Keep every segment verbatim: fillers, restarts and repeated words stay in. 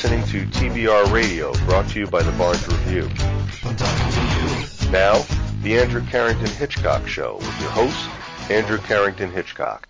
listening to T B R Radio, brought to you by the Barnes Review. Now, the Andrew Carrington Hitchcock Show with your host, Andrew Carrington Hitchcock.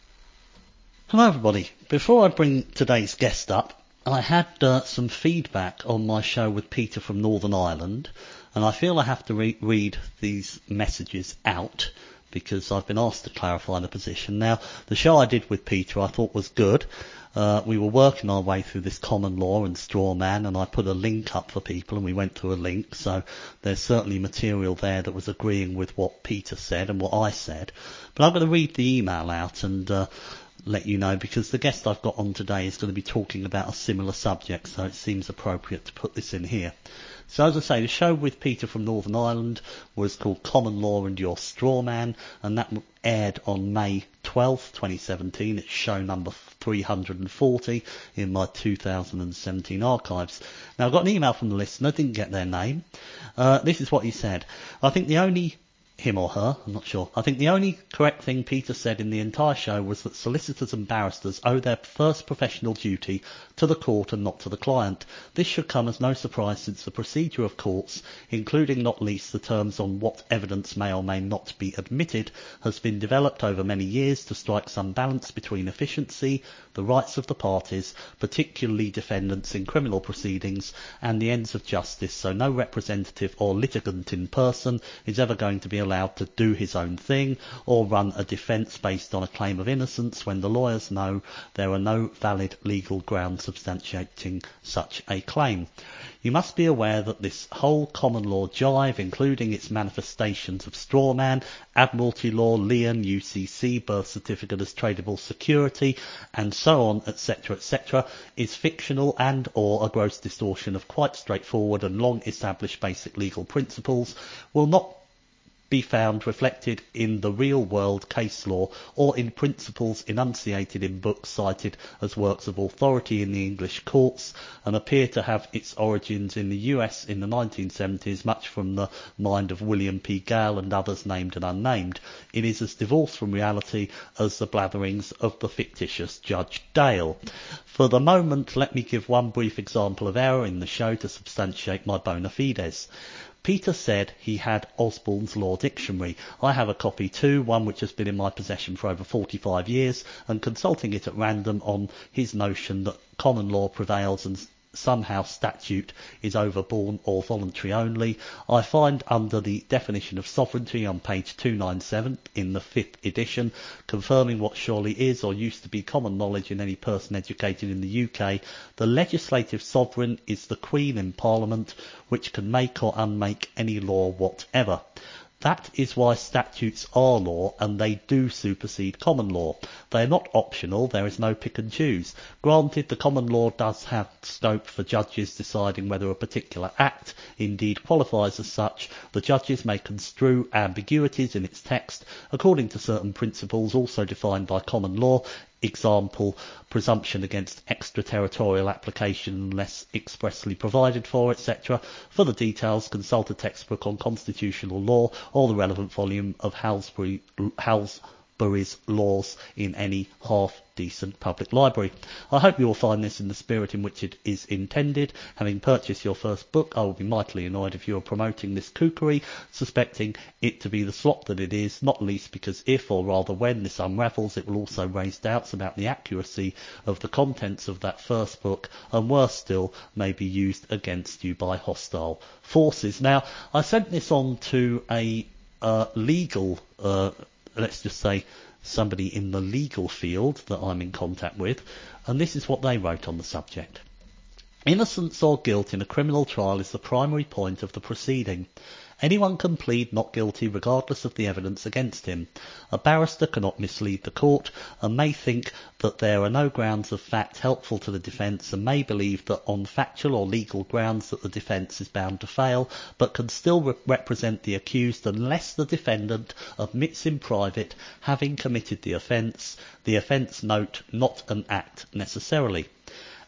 Hello everybody. Before I bring today's guest up, I had uh, some feedback on my show with Peter from Northern Ireland, and I feel I have to re- read these messages out because I've been asked to clarify the position. Now, the show I did with Peter I thought was good. Uh, we were working our way through this common law and straw man, and I put a link up for people, and we went through a link, so there's certainly material there that was agreeing with what Peter said and what I said. But I'm going to read the email out and uh, let you know, because the guest I've got on today is going to be talking about a similar subject, so it seems appropriate to put this in here. So as I say, the show with Peter from Northern Ireland was called Common Law and Your Straw Man, and that aired on May twelfth, twenty seventeen. It's show number three hundred forty in my two thousand seventeen archives. Now, I got an email from the listener, didn't get their name. Uh, this is what he said. I think the only... him or her, I'm not sure. I think the only correct thing Peter said in the entire show was that solicitors and barristers owe their first professional duty to the court and not to the client. This should come as no surprise, since the procedure of courts, including not least the terms on what evidence may or may not be admitted, has been developed over many years to strike some balance between efficiency, the rights of the parties, particularly defendants in criminal proceedings, and the ends of justice, so no representative or litigant in person is ever going to be allowed to do his own thing or run a defence based on a claim of innocence when the lawyers know there are no valid legal grounds substantiating such a claim. You must be aware that this whole common law jive, including its manifestations of strawman, admiralty law, lien, U C C, birth certificate as tradable security, and so on, et cetera, et cetera, is fictional and or a gross distortion of quite straightforward and long-established basic legal principles, will not be found reflected in the real-world case law or in principles enunciated in books cited as works of authority in the English courts, and appear to have its origins in the U S in the nineteen seventies, much from the mind of William P. Gale and others named and unnamed. It is as divorced from reality as the blatherings of the fictitious Judge Dale. For the moment, let me give one brief example of error in the show to substantiate my bona fides. Peter said he had Osborne's Law Dictionary. I have a copy too, one which has been in my possession for over forty-five years, and consulting it at random on his notion that common law prevails and somehow statute is overborne or voluntary only, I find under the definition of sovereignty on page two ninety-seven in the fifth edition, confirming what surely is or used to be common knowledge in any person educated in the U K, the legislative sovereign is the Queen in Parliament, which can make or unmake any law whatever. That is why statutes are law, and they do supersede common law. They are not optional, there is no pick and choose. Granted, the common law does have scope for judges deciding whether a particular act indeed qualifies as such. The judges may construe ambiguities in its text according to certain principles also defined by common law. Example, presumption against extraterritorial application unless expressly provided for, et cetera. For the details, consult a textbook on constitutional law or the relevant volume of Halsbury, Halsbury's Laws in any half-decent public library. I hope you will find this in the spirit in which it is intended. Having purchased your first book, I will be mightily annoyed if you are promoting this kookery, suspecting it to be the slop that it is, not least because if, or rather when, this unravels, it will also raise doubts about the accuracy of the contents of that first book, and worse still, may be used against you by hostile forces. Now, I sent this on to a uh, legal, uh, let's just say, somebody in the legal field that I'm in contact with, and this is what they wrote on the subject. Innocence or guilt in a criminal trial is the primary point of the proceeding. Anyone can plead not guilty regardless of the evidence against him. A barrister cannot mislead the court and may think that there are no grounds of fact helpful to the defence and may believe that on factual or legal grounds that the defence is bound to fail, but can still re- represent the accused unless the defendant admits in private having committed the offence, the offence note not an act necessarily.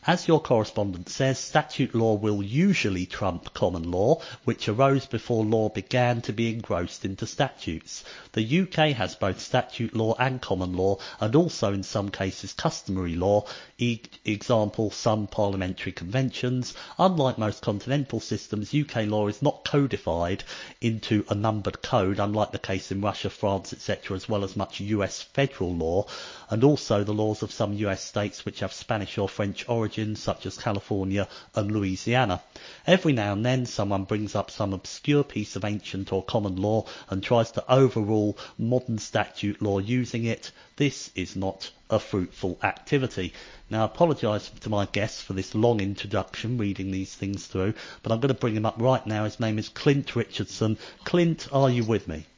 As your correspondent says, statute law will usually trump common law, which arose before law began to be engrossed into statutes. The U K has both statute law and common law, and also in some cases customary law, e- example some parliamentary conventions. Unlike most continental systems, U K law is not codified into a numbered code, unlike the case in Russia, France, et cetera, as well as much U S federal law, and also the laws of some U S states which have Spanish or French origins, such as California and Louisiana. Every now and then someone brings up some obscure piece of ancient or common law and tries to overrule modern statute law using it. This is not a fruitful activity. Now, I apologise to my guests for this long introduction, reading these things through, but I'm going to bring him up right now. His name is Clint Richardson. Clint, are you with me?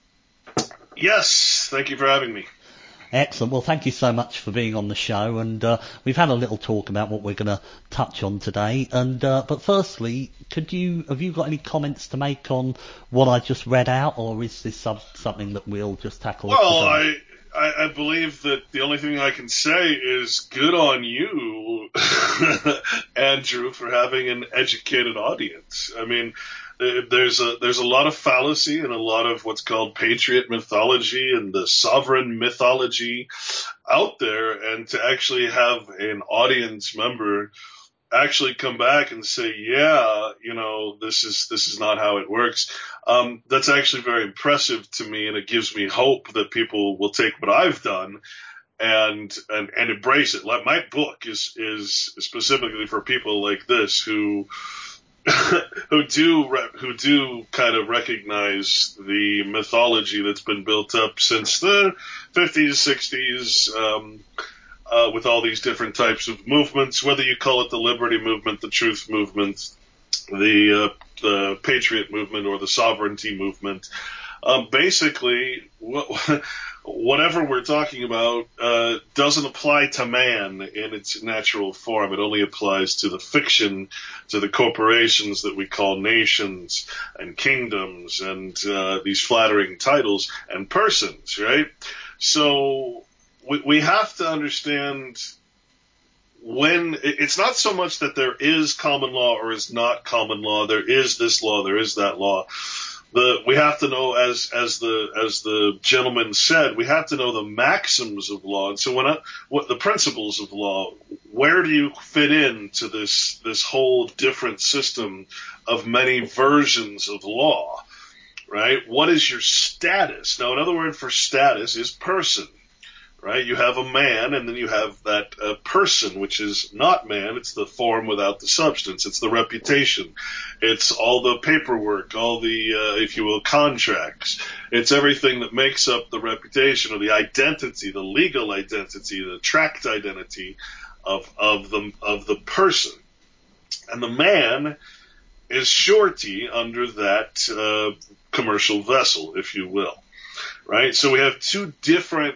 Yes, thank you for having me. Excellent. Well, thank you so much for being on the show, and uh, we've had a little talk about what we're going to touch on today. And uh, but firstly, could you have you got any comments to make on what I just read out, or is this some, something that we'll just tackle? Well, I, I I believe that the only thing I can say is good on you, Andrew, for having an educated audience. I mean, There's a there's a lot of fallacy and a lot of what's called patriot mythology and the sovereign mythology out there, and to actually have an audience member actually come back and say, yeah, you know, this is this is not how it works. Um, that's actually very impressive to me, and it gives me hope that people will take what I've done and and, and embrace it. Like my book is is specifically for people like this who. who do who do kind of recognize the mythology that's been built up since the fifties, sixties, um, uh, with all these different types of movements, whether you call it the liberty movement, the truth movement, the, uh, the patriot movement, or the sovereignty movement. Um, basically, what, whatever we're talking about uh, doesn't apply to man in its natural form. It only applies to the fiction, to the corporations that we call nations and kingdoms and uh, these flattering titles and persons, right? So we, we have to understand when it's not so much that there is common law or is not common law. There is this law, there is that law. The, we have to know, as as the as the gentleman said, we have to know the maxims of law. And so, when I, what the principles of law, where do you fit into this this whole different system of many versions of law, right? What is your status? Now, another word for status is person, right? You have a man, and then you have that uh, person, which is not man. It's the form without the substance. It's the reputation. It's all the paperwork, all the, uh, if you will, contracts. It's everything that makes up the reputation or the identity, the legal identity, the tracked identity of of the of the person. And the man is surety under that uh, commercial vessel, if you will, right? So we have two different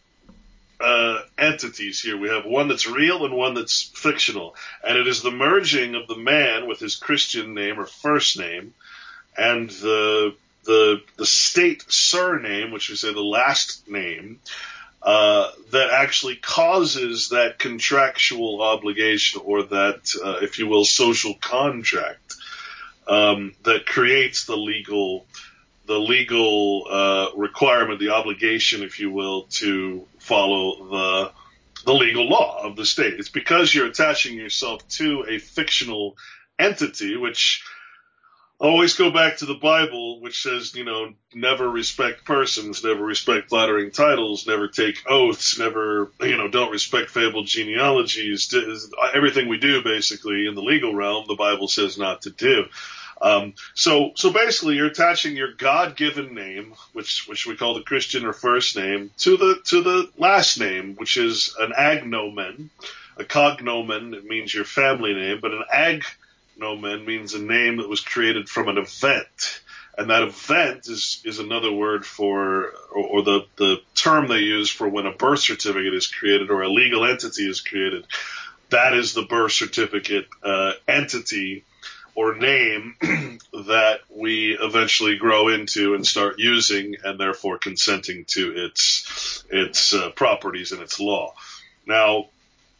Uh, entities here. We have one that's real and one that's fictional, and it is the merging of the man with his Christian name or first name and the the the state surname, which we say the last name, uh, that actually causes that contractual obligation or that, uh, if you will, social contract um, that creates the legal the legal uh, requirement, the obligation, if you will, to follow the the legal law of the state. It's because you're attaching yourself to a fictional entity, which always go back to the Bible, which says, you know, never respect persons, never respect flattering titles, never take oaths, never, you know, don't respect fabled genealogies. Everything we do, basically, in the legal realm, the Bible says not to do. Um, so, so basically you're attaching your God-given name, which, which we call the Christian or first name, to the, to the last name, which is an agnomen. A cognomen, it means your family name, but an agnomen means a name that was created from an event. And that event is, is another word for, or, or the, the term they use for when a birth certificate is created or a legal entity is created. That is the birth certificate, uh, entity or name that we eventually grow into and start using, and therefore consenting to its its uh, properties and its law. Now,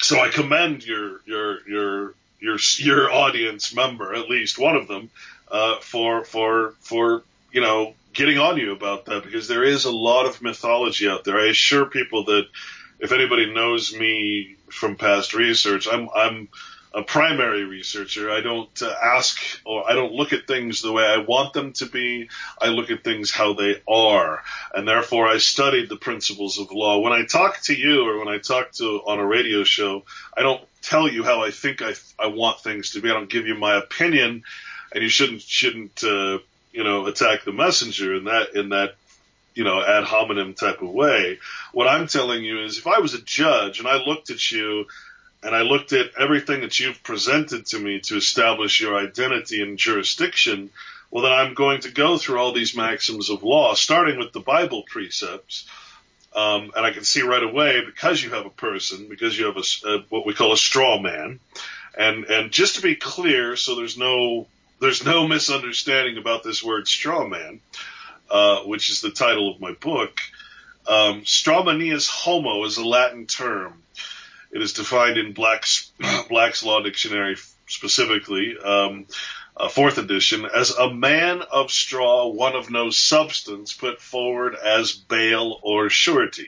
so I commend your your your your your audience member, at least one of them, uh, for for for you know getting on you about that, because there is a lot of mythology out there. I assure people that if anybody knows me from past research, I'm I'm a primary researcher. I don't uh, ask or I don't look at things the way I want them to be. I look at things how they are. And therefore I studied the principles of law. When I talk to you or when I talk to on a radio show, I don't tell you how I think I, I want things to be. I don't give you my opinion, and you shouldn't, shouldn't, uh, you know, attack the messenger in that, in that, you know, ad hominem type of way. What I'm telling you is if I was a judge and I looked at you and I looked at everything that you've presented to me to establish your identity and jurisdiction, well, then I'm going to go through all these maxims of law, starting with the Bible precepts. Um, and I can see right away, because you have a person, because you have a, a, what we call a straw man. And, and just to be clear, so there's no, there's no misunderstanding about this word straw man, uh, which is the title of my book. Um, strawmanius homo is a Latin term. It is defined in Black's, Black's Law Dictionary specifically, um, uh, fourth edition, as a man of straw, one of no substance, put forward as bail or surety.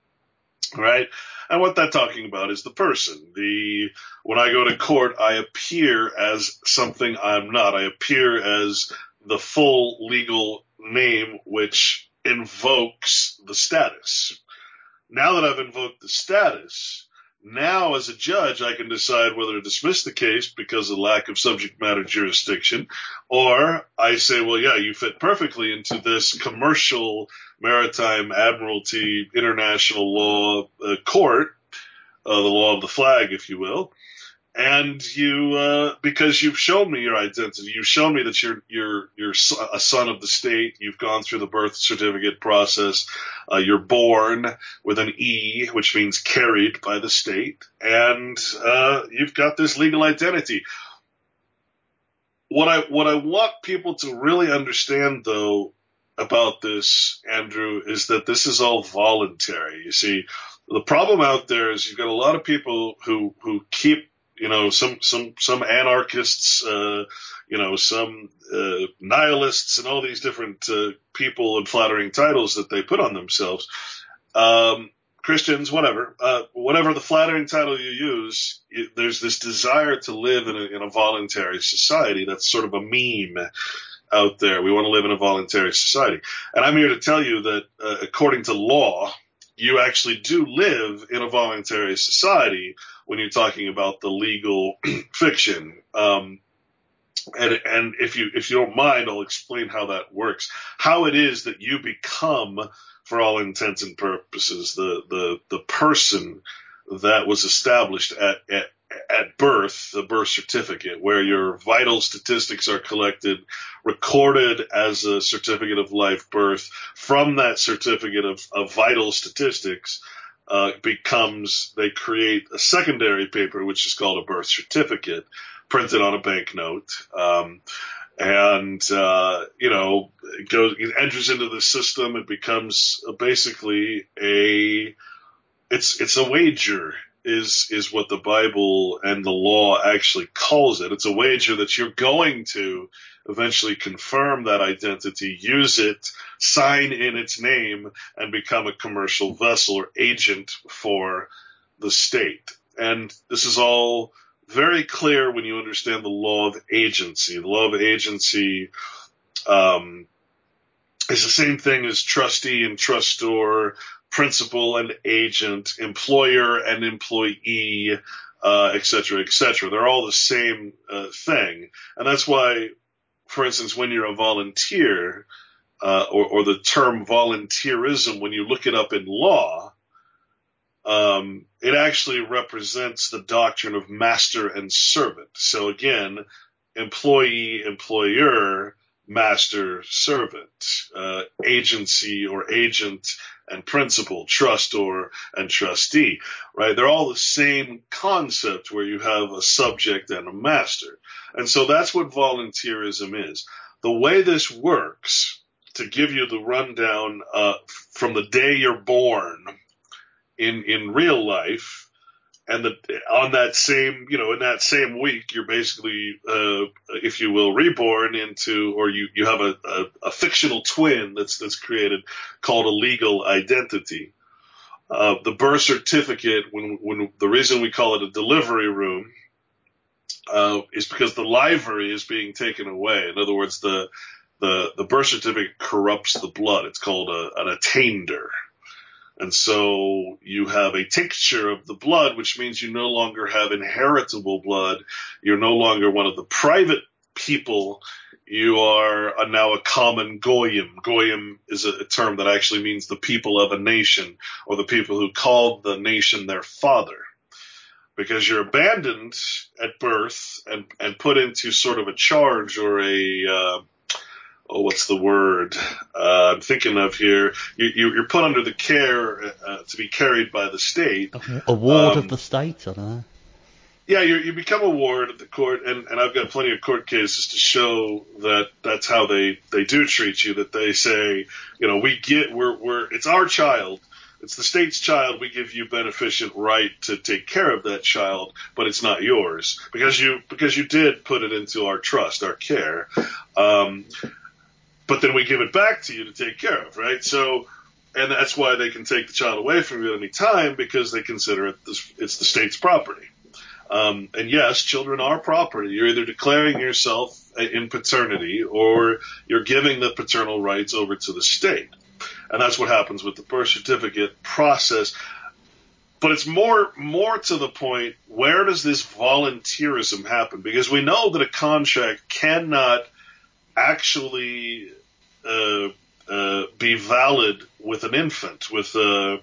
Right? And what that's talking about is the person. The when I go to court, I appear as something I'm not. I appear as the full legal name, which invokes the status. Now that I've invoked the status, now, as a judge, I can decide whether to dismiss the case because of lack of subject matter jurisdiction, or I say, well, yeah, you fit perfectly into this commercial maritime admiralty international law uh, court, uh, the law of the flag, if you will, and you, uh, because you've shown me your identity, you've shown me that you're you're you're a son of the state. You've gone through the birth certificate process. Uh, you're born with an E, which means carried by the state, and uh, you've got this legal identity. What I what I want people to really understand, though, about this, Andrew, is that this is all voluntary. You see, the problem out there is you've got a lot of people who who keep You know, some, some, some anarchists, uh, you know, some, uh, nihilists and all these different, uh, people and flattering titles that they put on themselves. Um, Christians, whatever, uh, whatever the flattering title you use, it, there's this desire to live in a, in a voluntary society. That's sort of a meme out there. We want to live in a voluntary society. And I'm here to tell you that, uh, according to law, you actually do live in a voluntary society when you're talking about the legal fiction. Um, and, and if you, if you don't mind, I'll explain how that works, how it is that you become, for all intents and purposes, the, the, the person that was established at, at, at birth, the birth certificate, where your vital statistics are collected, recorded as a certificate of life birth. From that certificate of, of vital statistics, uh, becomes, they create a secondary paper, which is called a birth certificate, printed on a banknote. Um, and, uh, you know, it goes, it enters into the system. It becomes basically a, it's, it's a wager. Is, is what the Bible and the law actually calls it. It's a wager that you're going to eventually confirm that identity, use it, sign in its name, and become a commercial vessel or agent for the state. And this is all very clear when you understand the law of agency. The law of agency, um, is the same thing as trustee and trustor, principal and agent, employer and employee, uh, et cetera, et cetera. They're all the same uh, thing. And that's why, for instance, when you're a volunteer, uh, or, or the term volunteerism, when you look it up in law, um, it actually represents the doctrine of master and servant. So again, employee, employer, master, servant, uh, agency or agent and principal, trustor and trustee, right? They're all the same concept where you have a subject and a master. And so that's what volunteerism is. The way this works, to give you the rundown, uh, from the day you're born in, in real life, and the, on that same, you know, in that same week, you're basically, uh, if you will, reborn into, or you, you have a, a, a fictional twin that's, that's created called a legal identity. Uh, the birth certificate, when, when the reason we call it a delivery room, uh, is because the livery is being taken away. In other words, the, the, the birth certificate corrupts the blood. It's called a, an attainder. And so you have a tincture of the blood, which means you no longer have inheritable blood. You're no longer one of the private people. You are a, now a common goyim. Goyim is a, a term that actually means the people of a nation, or the people who called the nation their father. Because you're abandoned at birth and, and put into sort of a charge or a, uh, oh, what's the word uh, I'm thinking of here? You, you, you're put under the care uh, to be carried by the state. A ward um, of the state, I don't know. Yeah, you you become a ward of the court, and, and I've got plenty of court cases to show that that's how they, they do treat you. That they say, you know, we get we're we're it's our child, it's the state's child. We give you beneficent right to take care of that child, but it's not yours because you because you did put it into our trust, our care. Um, but then we give it back to you to take care of, right? So, and that's why they can take the child away from you at any time, because they consider it this, it's the state's property. Um, and yes, children are property. You're either declaring yourself in paternity or you're giving the paternal rights over to the state. And that's what happens with the birth certificate process. But it's more more to the point, where does this volunteerism happen? Because we know that a contract cannot actually uh, uh, be valid with an infant, with uh,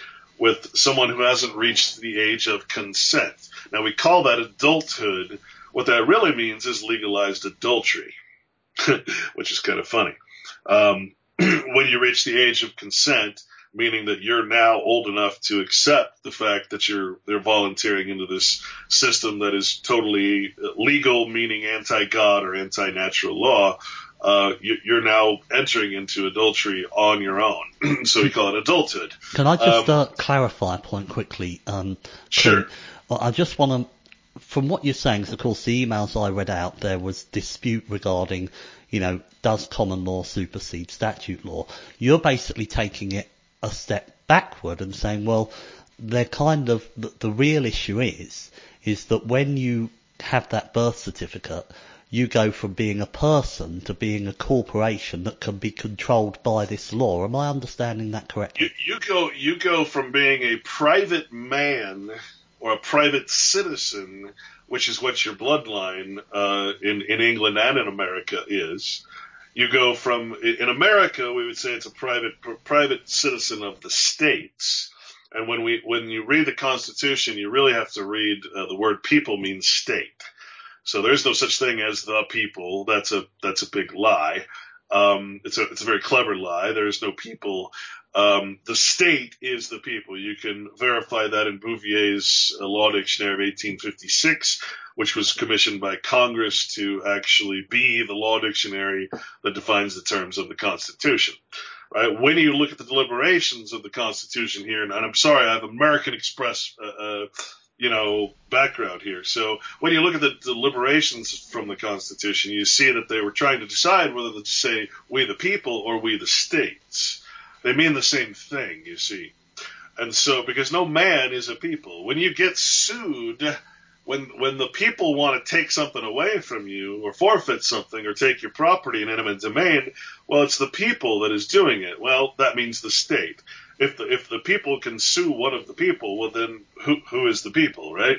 with someone who hasn't reached the age of consent. Now, we call that adulthood. What that really means is legalized adultery, which is kind of funny. Um, when you reach the age of consent, meaning that you're now old enough to accept the fact that you're they're volunteering into this system that is totally legal, meaning anti-God or anti-natural law, uh, you, you're now entering into adultery on your own. So we call it adulthood. Can I just um, uh, clarify a point quickly? Um, sure. Well, I just want to, from what you're saying, because of course the emails I read out, there was dispute regarding, you know, does common law supersede statute law? You're basically taking it a step backward and saying, well, they're kind of, the, the real issue is, is that when you have that birth certificate, you go from being a person to being a corporation that can be controlled by this law. Am I understanding that correctly? You, you go, you go from being a private man or a private citizen, which is what your bloodline uh, in, in England and in America is. You go from, in America, we would say it's a private private citizen of the states. And when we when you read the Constitution, you really have to read uh, the word people means state. So there's no such thing as the people. That's a that's a big lie. Um, it's a it's a very clever lie. There is no people. Um, the state is the people. You can verify that in Bouvier's uh, Law Dictionary of eighteen fifty-six, which was commissioned by Congress to actually be the law dictionary that defines the terms of the Constitution. Right? When you look at the deliberations of the Constitution here, and, and I'm sorry, I have American Express, uh, uh, you know, background here. So when you look at the deliberations from the Constitution, you see that they were trying to decide whether to say we the people or we the states. They mean the same thing, you see. And so, because no man is a people, when you get sued, when when the people want to take something away from you or forfeit something or take your property in eminent domain, well, it's the people that is doing it. Well, that means the state. If the if the people can sue one of the people, well, then who who is the people, right?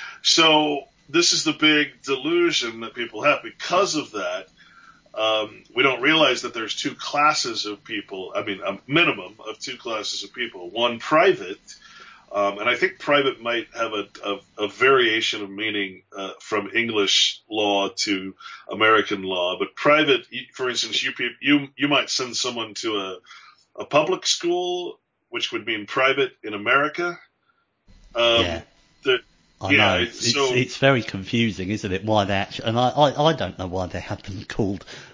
So this is the big delusion that people have. Because of that, Um, we don't realize that there's two classes of people. I mean, a minimum of two classes of people. One private, um, and I think private might have a, a, a variation of meaning uh, from English law to American law. But private, for instance, you you you might send someone to a a public school, which would mean private in America. Um, yeah. The, I yeah, know. It's, so, it's very confusing, isn't it? Why they actually, and I, I, I don't know why they have them called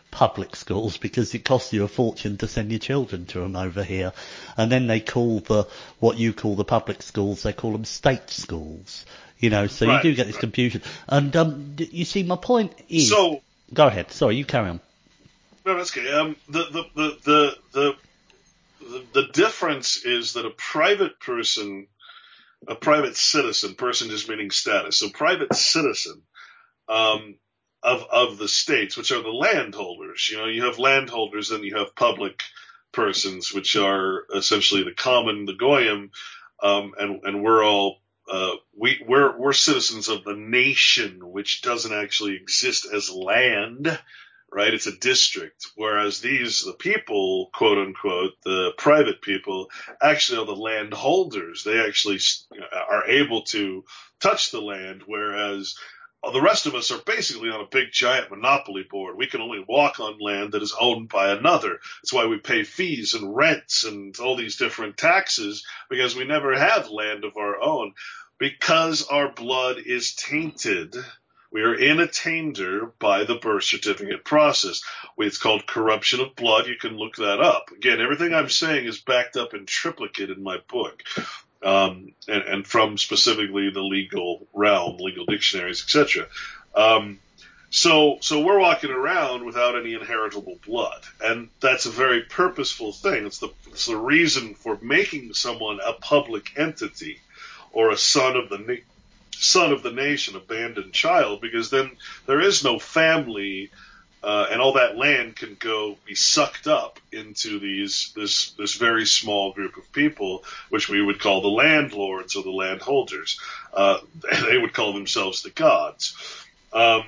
public schools because it costs you a fortune to send your children to them over here. And then they call the, what you call the public schools, they call them state schools. You know, so right, you do get this right. confusion. And um, you see, my point is... So, go ahead. Sorry, you carry on. No, that's okay. Um, the, the, the, the, the, the, the difference is that a private person, a private citizen, person just meaning status, so private citizen um, of, of the states, which are the landholders. You know, you have landholders, then you have public persons, which are essentially the common, the goyim, um, and, and we're all Uh, we, we're, we're citizens of the nation, which doesn't actually exist as land, right? It's a district. Whereas these, the people, quote unquote, the private people, actually are the landholders. They actually are able to touch the land, whereas the rest of us are basically on a big giant monopoly board. We can only walk on land that is owned by another. That's why we pay fees and rents and all these different taxes, because we never had land of our own. Because our blood is tainted, we are in attainder by the birth certificate process. It's called corruption of blood. You can look that up. Again, everything I'm saying is backed up in triplicate in my book, um, and, and from specifically the legal realm, legal dictionaries, et cetera. Um, so, so we're walking around without any inheritable blood, and that's a very purposeful thing. It's the, it's the reason for making someone a public entity, or a son of the na- son of the nation, abandoned child, because then there is no family, uh, and all that land can go be sucked up into these this this very small group of people, which we would call the landlords or the landholders. Uh, they would call themselves the gods. Um,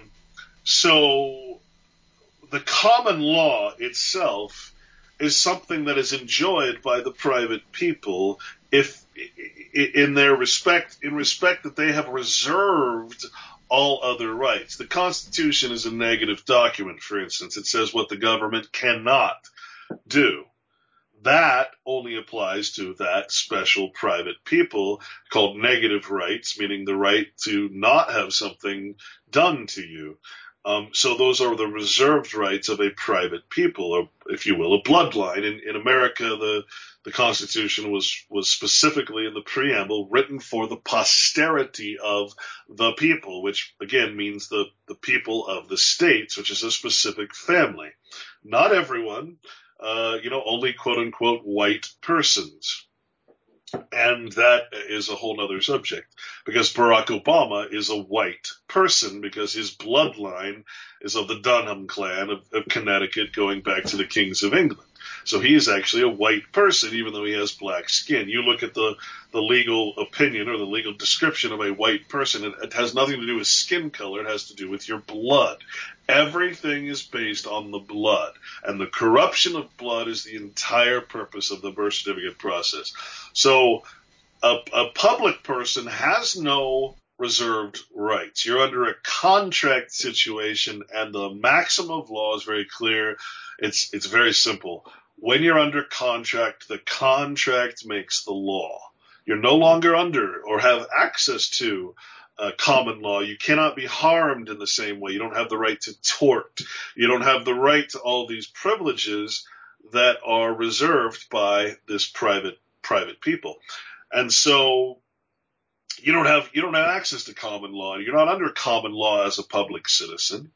so the common law itself is something that is enjoyed by the private people if in their respect, in respect that they have reserved all other rights. The Constitution is a negative document, for instance. It says what the government cannot do. That only applies to that special private people called negative rights, meaning the right to not have something done to you. Um, so those are the reserved rights of a private people, or if you will, a bloodline. In, in America, the the Constitution was was specifically in the preamble written for the posterity of the people, which again means the the people of the states, which is a specific family. Not everyone, uh, you know, only quote unquote white persons. And that is a whole other subject, because Barack Obama is a white person because his bloodline is of the Dunham clan of, of Connecticut going back to the kings of England. So he is actually a white person, even though he has black skin. You look at the, the legal opinion or the legal description of a white person, it, it has nothing to do with skin color. It has to do with your blood. Everything is based on the blood, and the corruption of blood is the entire purpose of the birth certificate process. So a, a public person has no reserved rights. You're under a contract situation, and the maxim of law is very clear. It's it's very simple. When you're under contract, the contract makes the law. You're no longer under or have access to uh, common law. You cannot be harmed in the same way. You don't have the right to tort. You don't have the right to all these privileges that are reserved by this private private people. And so you don't have you don't have access to common law. You're not under common law as a public citizen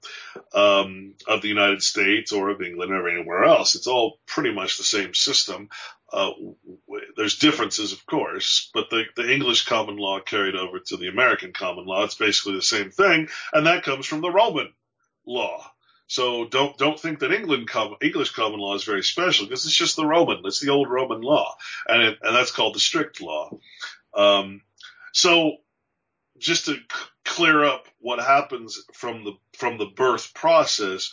um, of the United States or of England or anywhere else. It's all pretty much the same system. Uh, there's differences, of course, but the, the English common law carried over to the American common law. It's basically the same thing, and that comes from the Roman law. So don't don't think that England com- English common law is very special, because it's just the Roman. It's the old Roman law, and it, and that's called the strict law. Um, So just to c- clear up what happens from the from the birth process,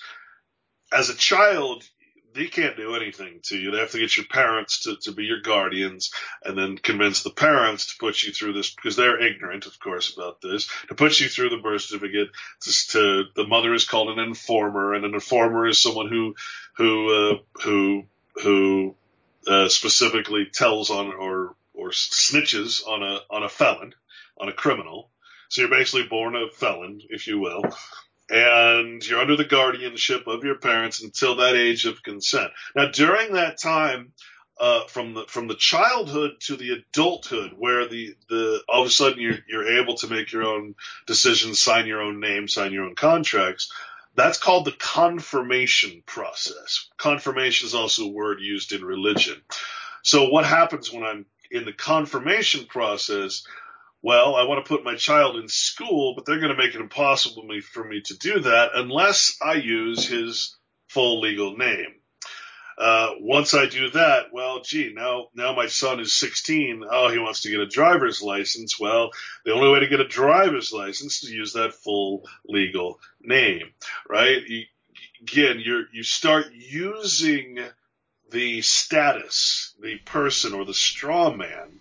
as a child, they can't do anything to you. They have to get your parents to, to be your guardians, and then convince the parents to put you through this, because they're ignorant, of course, about this, to put you through the birth certificate. To, to the mother is called an informer, and an informer is someone who who uh, who who uh, specifically tells on or or snitches on a on a felon, on a criminal. So you're basically born a felon, if you will. and you're under the guardianship of your parents until that age of consent. Now, during that time, uh, from the from the childhood to the adulthood, where the, the all of a sudden you're you're able to make your own decisions, sign your own name, sign your own contracts, that's called the confirmation process. Confirmation is also a word used in religion. So what happens when I'm in the confirmation process? Well, I want to put my child in school, but they're going to make it impossible for me to do that unless I use his full legal name. Uh, once I do that, well, gee, now, now my son is sixteen. Oh, he wants to get a driver's license. Well, the only way to get a driver's license is to use that full legal name, right? You, again, you're, you start using the status, the person or the straw man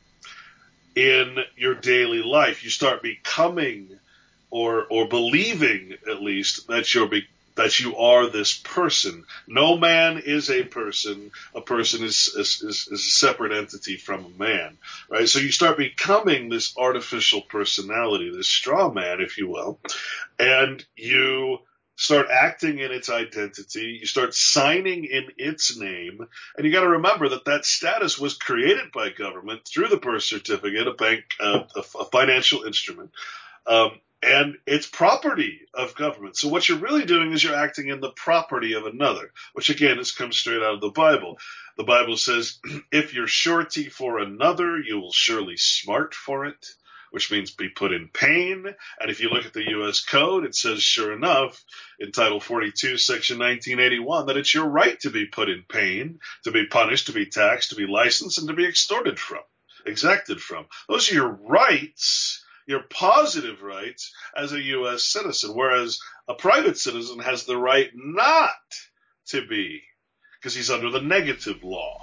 in your daily life. You start becoming or, or believing at least that you're be, that you are this person. No man is a person. A person is, is, is, is a separate entity from a man, right? So you start becoming this artificial personality, this straw man, if you will, and you start acting in its identity. You start signing in its name, and you got to remember that that status was created by government through the birth certificate, a bank, uh, a, a financial instrument. Um, And it's property of government. So what you're really doing is you're acting in the property of another, which again, this comes straight out of the Bible. The Bible says, if you're surety for another, you will surely smart for it, which means be put in pain. And if you look at the U S Code, it says, sure enough, in Title forty-two, Section nineteen eighty-one, that it's your right to be put in pain, to be punished, to be taxed, to be licensed, and to be extorted from, exacted from. Those are your rights. Your positive rights as a U S citizen, whereas a private citizen has the right not to be, because he's under the negative law,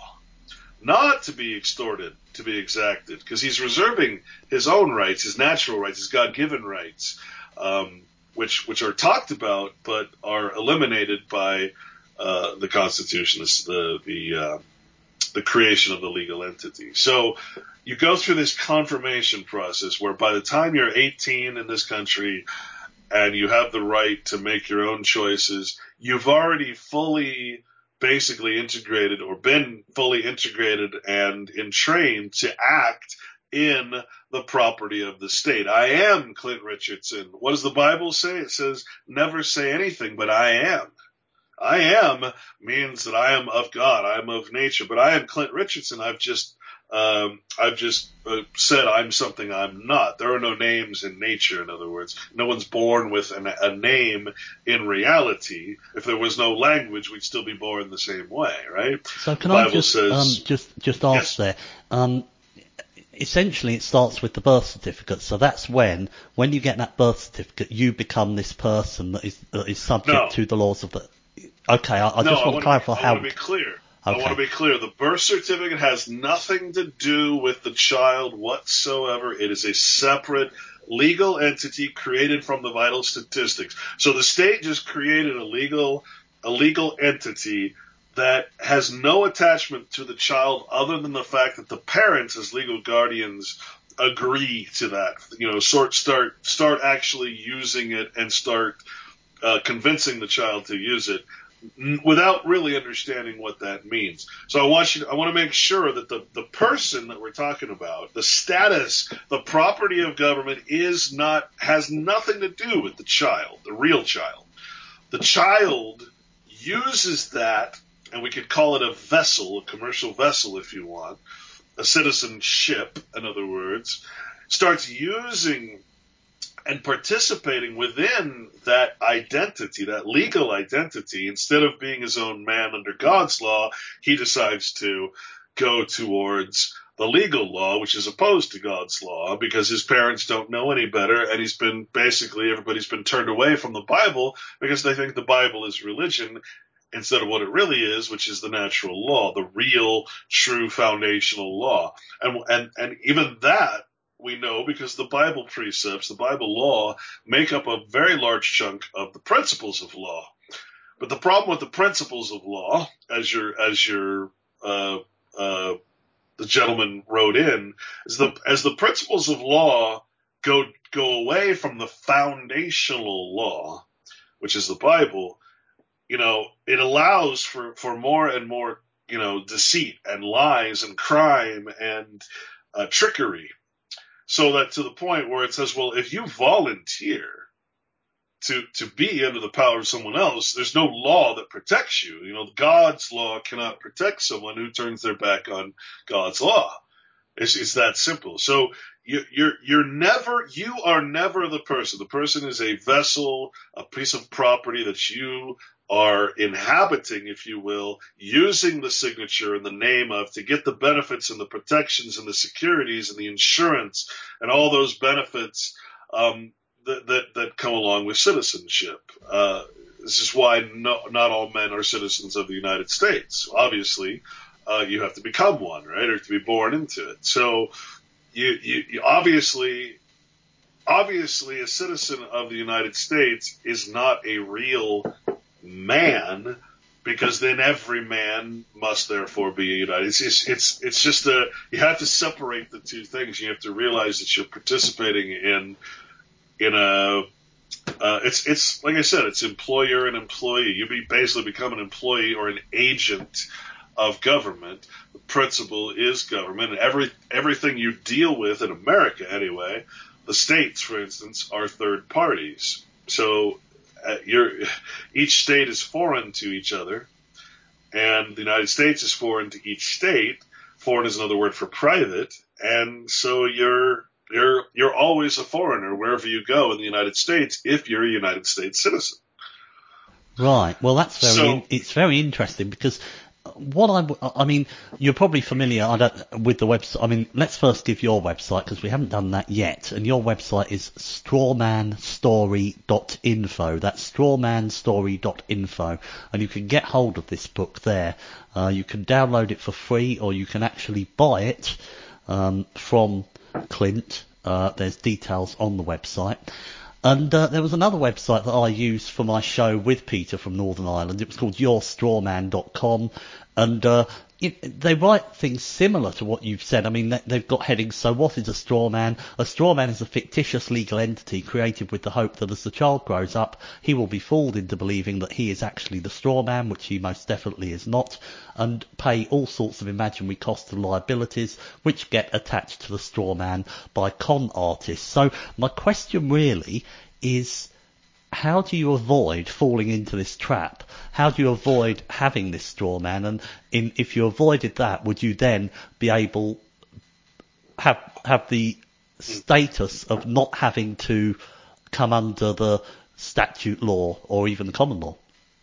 not to be extorted, to be exacted, because he's reserving his own rights, his natural rights, his God-given rights, um, which which are talked about but are eliminated by uh, the Constitution, the the uh, the creation of the legal entity. So you go through this confirmation process where by the time you're eighteen in this country and you have the right to make your own choices, you've already fully basically integrated or been fully integrated and entrained to act in the property of the state. I am Clint Richardson. What does the Bible say? It says, never say anything but I am. I am means that I am of God. I am of nature. But I am Clint Richardson. I've just um, I've just uh, said I'm something I'm not. There are no names in nature, in other words. No one's born with an, a name in reality. If there was no language, we'd still be born the same way, right? So can the I Bible just says, um, just just ask yes. there? Um, essentially, it starts with the birth certificate. So that's when, when you get that birth certificate, you become this person that is that is subject No. to the laws of the. Okay, I, I no, just I want to clarify be, how. I want to be clear. Okay. I want to be clear. The birth certificate has nothing to do with the child whatsoever. It is a separate legal entity created from the vital statistics. So the state just created a legal, a legal entity that has no attachment to the child other than the fact that the parents, as legal guardians, agree to that. You know, sort start start actually using it and start uh, convincing the child to use it, without really understanding what that means. So I want you to, I want to make sure that the, the person that we're talking about, the status, the property of government is not, has nothing to do with the child, the real child. The child uses that, and we could call it a vessel, a commercial vessel if you want, a citizenship, in other words, starts using and participating within that identity, that legal identity. Instead of being his own man under God's law, he decides to go towards the legal law, which is opposed to God's law, because his parents don't know any better, and he's been basically, everybody's been turned away from the Bible because they think the Bible is religion instead of what it really is, which is the natural law, the real, true foundational law. And and and even that, we know because the Bible precepts, the Bible law, make up a very large chunk of the principles of law. But the problem with the principles of law, as your as your uh, uh, the gentleman wrote in, is the as the principles of law go go away from the foundational law, which is the Bible, you know, it allows for, for more and more, you know, deceit and lies and crime and uh, trickery. So that to the point where it says, well, if you volunteer to to be under the power of someone else, there's no law that protects you. You know, God's law cannot protect someone who turns their back on God's law. It's, it's that simple. So you, you're you're never you are never the person. The person is a vessel, a piece of property that you are inhabiting, if you will, using the signature and the name of to get the benefits and the protections and the securities and the insurance and all those benefits um, that, that that come along with citizenship. Uh, this is why no, not all men are citizens of the United States. Obviously, uh, you have to become one, right, or to be born into it. So you, you, you obviously. Obviously, a citizen of the United States is not a real man, because then every man must therefore be a United. It's, it's it's it's just a you have to separate the two things. You have to realize that you're participating in in a uh, it's it's like I said, it's employer and employee. You be basically become an employee or an agent of government. The principle is government, and every everything you deal with in America anyway. The states, for instance, are third parties. So uh, you're, each state is foreign to each other, and the United States is foreign to each state. Foreign is another word for private, and so you're you're you're always a foreigner wherever you go in the United States if you're a United States citizen. Right. Well, that's very So, in, it's very interesting because. What I, I mean, you're probably familiar I don't, with the website. I mean, let's first give your website because we haven't done that yet. And your website is strawman story dot info. That's strawman story dot info. And you can get hold of this book there. Uh, you can download it for free, or you can actually buy it um, from Clint. Uh, there's details on the website. And uh, there was another website that I used for my show with Peter from Northern Ireland. It was called your strawman dot com. And uh, it, they write things similar to what you've said. I mean, they, they've got headings. So what is a straw man? A straw man is a fictitious legal entity created with the hope that as the child grows up, he will be fooled into believing that he is actually the straw man, which he most definitely is not, and pay all sorts of imaginary costs and liabilities which get attached to the straw man by con artists. So my question really is, how do you avoid falling into this trap? How do you avoid having this straw man? And in, if you avoided that, would you then be able have have the status of not having to come under the statute law or even the common law?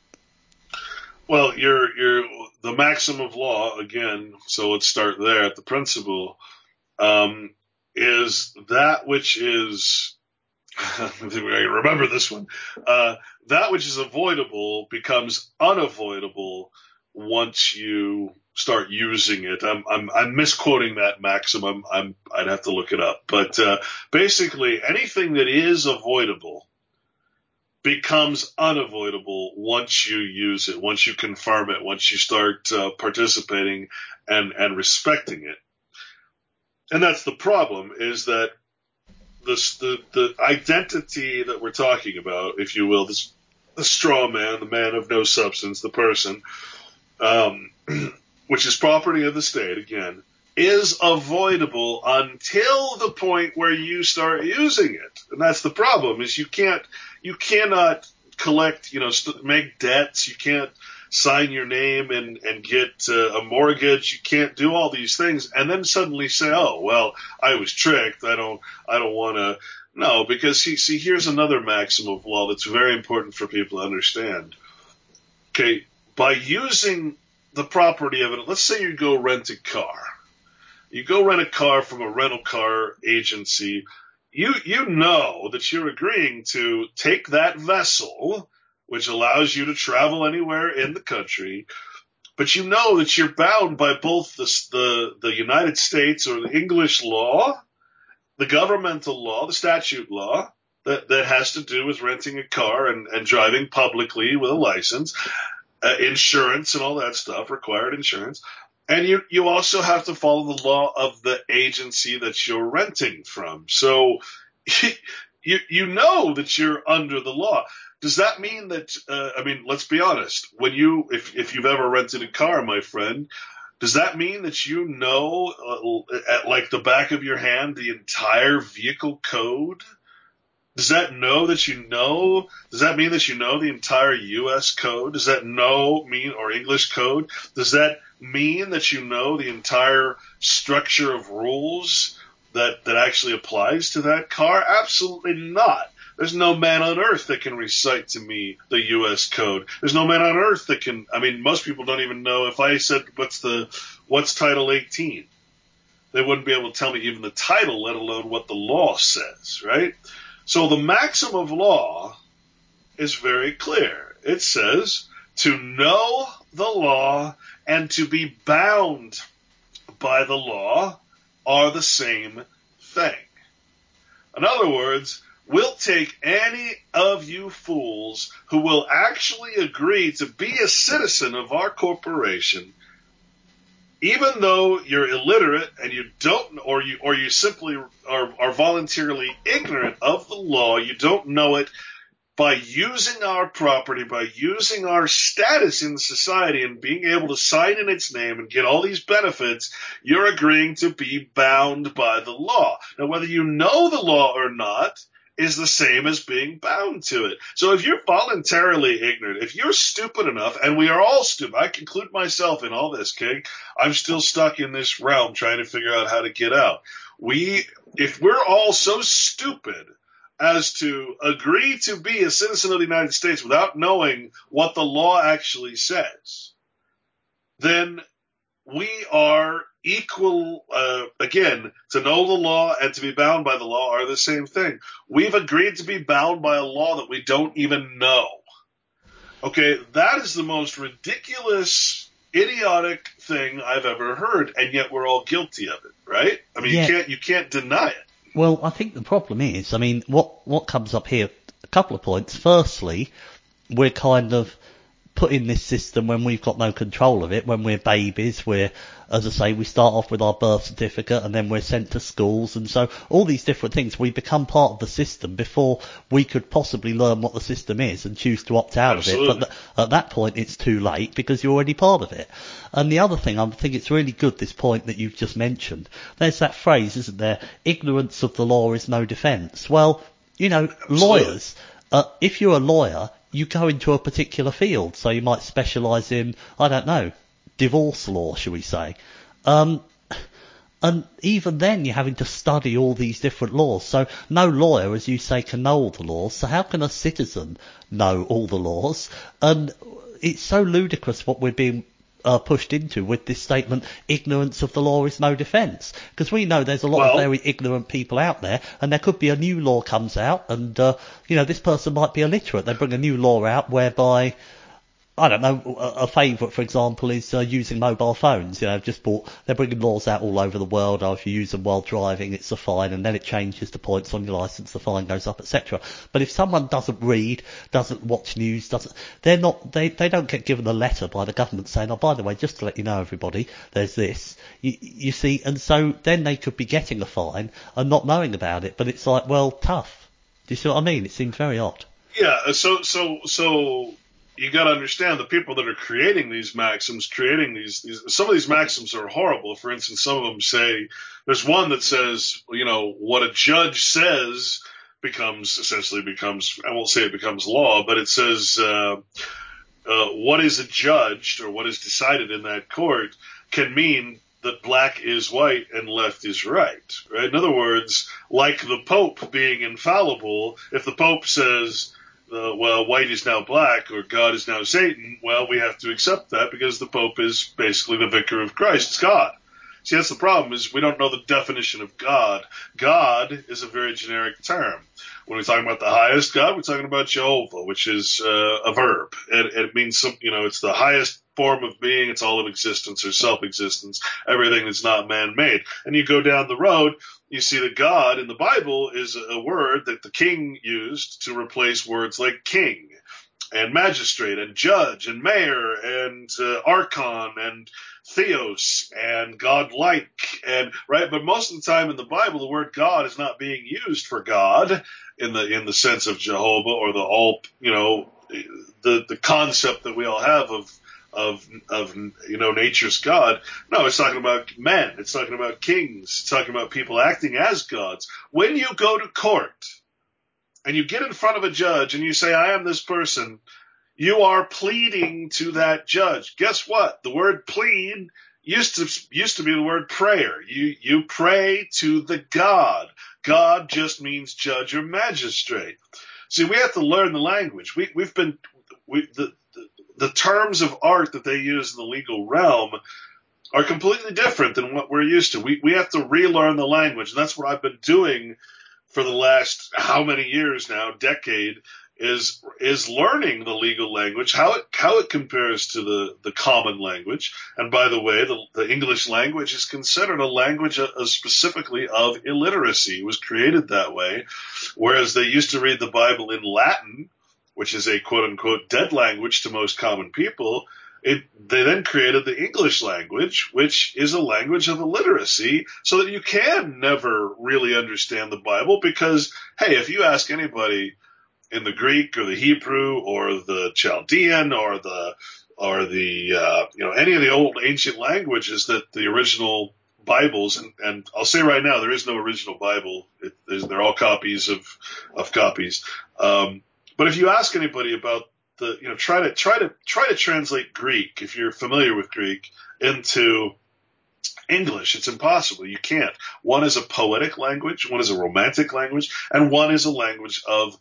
Well, you're you're the maxim of law again. So let's start there at the principle. Um, is that which is. I remember this one. Uh, that which is avoidable becomes unavoidable once you start using it. I'm I'm, I'm misquoting that maximum. I'm I'd have to look it up. But uh, basically, anything that is avoidable becomes unavoidable once you use it, once you confirm it, once you start uh, participating and and respecting it. And that's the problem. Is that This, the the identity that we're talking about, if you will, this, the straw man, the man of no substance, the person, um, which is property of the state, again, is avoidable until the point where you start using it. And that's the problem, is you can't, you cannot collect, you know, st- make debts, you can't sign your name and, and get uh, a mortgage. You can't do all these things and then suddenly say, oh, well, I was tricked. I don't, I don't want to. No, because see, see, here's another maxim of law that's very important for people to understand. Okay. By using the property of it, let's say you go rent a car. You go rent a car from a rental car agency. You, you know that you're agreeing to take that vessel, which allows you to travel anywhere in the country, but you know that you're bound by both the, the, the United States or the English law, the governmental law, the statute law, that, that has to do with renting a car and, and driving publicly with a license, uh, insurance and all that stuff, required insurance. And you, you also have to follow the law of the agency that you're renting from. So you, you know that you're under the law. does that mean that, uh, I mean, let's be honest. When you, if, if you've ever rented a car, my friend, does that mean that you know, uh, at like the back of your hand, the entire vehicle code? Does that know that you know? Does that mean that you know the entire U S code? Does that know mean or English code? Does that mean that you know the entire structure of rules that that actually applies to that car? Absolutely not. There's no man on earth that can recite to me the U S code. There's no man on earth that can. I mean, most people don't even know if I said what's the what's Title eighteen. They wouldn't be able to tell me even the title, let alone what the law says, right? So the maxim of law is very clear. It says to know the law and to be bound by the law are the same thing. In other words, we'll take any of you fools who will actually agree to be a citizen of our corporation, even though you're illiterate and you don't, or you, or you simply are, are voluntarily ignorant of the law, you don't know it, by using our property, by using our status in society and being able to sign in its name and get all these benefits, you're agreeing to be bound by the law. Now, whether you know the law or not is the same as being bound to it. So if you're voluntarily ignorant, if you're stupid enough, and we are all stupid, I include myself in all this, okay? I'm still stuck in this realm trying to figure out how to get out. We, if we're all so stupid as to agree to be a citizen of the United States without knowing what the law actually says, then we are equal, uh, again, to know the law and to be bound by the law are the same thing. We've agreed to be bound by a law that we don't even know. Okay, that is the most ridiculous, idiotic thing I've ever heard, and yet we're all guilty of it, right? I mean, yeah. you can't you can't deny it. Well, I think the problem is, I mean, what what comes up here, a couple of points. Firstly, we're kind of put in this system when we've got no control of it, when we're babies, we're, as I say, we start off with our birth certificate and then we're sent to schools, and so all these different things, we become part of the system before we could possibly learn what the system is and choose to opt out Absolutely. of it. But th- at that point it's too late because you're already part of it. And the other thing, I think it's really good, this point that you've just mentioned. There's that phrase, isn't there? Ignorance of the law is no defence. Well, you know, Absolutely. lawyers, uh, if you're a lawyer, you go into a particular field, so you might specialise in, I don't know, divorce law, shall we say. Um, and even then you're having to study all these different laws. So no lawyer, as you say, can know all the laws. So how can a citizen know all the laws? And it's so ludicrous what we're being uh, pushed into with this statement, ignorance of the law is no defence. Because we know there's a lot well, of very ignorant people out there, and there could be a new law comes out, and, uh, you know, this person might be illiterate. They bring a new law out whereby, I don't know, a, a favourite, for example, is uh, using mobile phones. You know, just bought, they're bringing laws out all over the world. Oh, if you use them while driving, it's a fine, and then it changes to points on your licence, the fine goes up, et cetera. But if someone doesn't read, doesn't watch news, doesn't, they're not, they, they don't get given a letter by the government saying, oh, by the way, just to let you know, everybody, there's this. You, you see, and so then they could be getting a fine and not knowing about it. But it's like, well, tough. Do you see what I mean? It seems very odd. Yeah. So, so, so. You got to understand the people that are creating these maxims, creating these, these, some of these maxims are horrible. For instance, some of them say, there's one that says, you know, what a judge says becomes, essentially becomes, I won't say it becomes law, but it says, uh, uh, what is adjudged or what is decided in that court can mean that black is white and left is right, right? In other words, like the Pope being infallible, if the Pope says, Uh, well, white is now black or God is now Satan, well, we have to accept that because the Pope is basically the vicar of Christ. It's God. See, that's the problem, is we don't know the definition of God. God is a very generic term. When we're talking about the highest God, we're talking about Jehovah, which is uh, a verb. It, it means, some, you know, it's the highest form of being. It's all of existence or self-existence, everything that's not man-made. And you go down the road, you see that God in the Bible is a word that the king used to replace words like king. and magistrate and judge and mayor and uh, archon and theos and godlike, and right. But most of the time in the Bible, the word God is not being used for God in the in the sense of Jehovah or the all, you know, the the concept that we all have of of of you know nature's God. No, it's talking about men. It's talking about kings. It's talking about people acting as gods. When you go to court and you get in front of a judge and you say, I am this person, you are pleading to that judge. Guess what? The word plead used to used to be the word prayer. You you pray to the God. God just means judge or magistrate. See, we have to learn the language. We we've been we the the, the terms of art that they use in the legal realm are completely different than what we're used to. We we have to relearn the language, and that's what I've been doing for the last how many years now, decade, is is learning the legal language, how it how it compares to the, the common language. And by the way, the, the English language is considered a language of, of specifically of illiteracy. It was created that way, whereas they used to read the Bible in Latin, which is a quote unquote dead language to most common people. It, they then created the English language, which is a language of illiteracy, so that you can never really understand the Bible. Because, hey, if you ask anybody in the Greek or the Hebrew or the Chaldean or the or the uh, you know any of the old ancient languages that the original Bibles, and, and I'll say right now there is no original Bible. It, they're all copies of of copies. Um, but if you ask anybody about the you know try to try to try to translate Greek, if you're familiar with Greek, into English, it's impossible. You can't. One is a poetic language, one is a romantic language, and one is a language of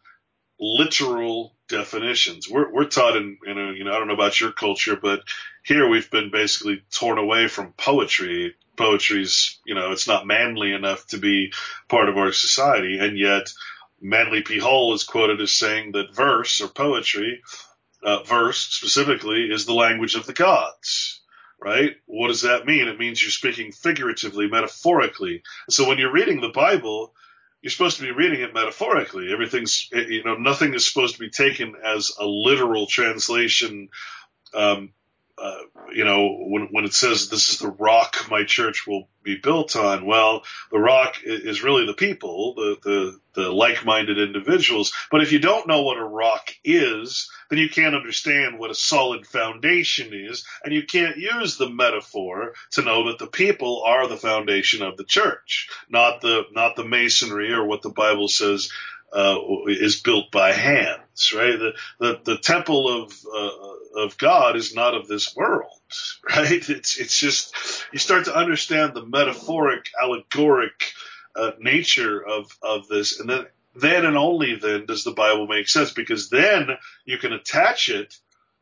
literal definitions. We're we're taught in, in a, you know I don't know about your culture, but here we've been basically torn away from poetry. Poetry's you know it's not manly enough to be part of our society, and yet Manly P. Hall is quoted as saying that verse or poetry, uh, verse specifically, is the language of the gods. Right? What does that mean? It means you're speaking figuratively, metaphorically. So when you're reading the Bible, you're supposed to be reading it metaphorically. Everything's, you know, nothing is supposed to be taken as a literal translation. Um, uh, you know, when, when it says this is the rock my church will be built on, well, the rock is really the people, the, the, the like-minded individuals. But if you don't know what a rock is, then you can't understand what a solid foundation is, and you can't use the metaphor to know that the people are the foundation of the church, not the, not the masonry or what the Bible says Uh, is built by hands, right? The the, the temple of uh, of God is not of this world, right? It's it's just you start to understand the metaphoric, allegoric uh, nature of of this, and then then and only then does the Bible make sense, because then you can attach it,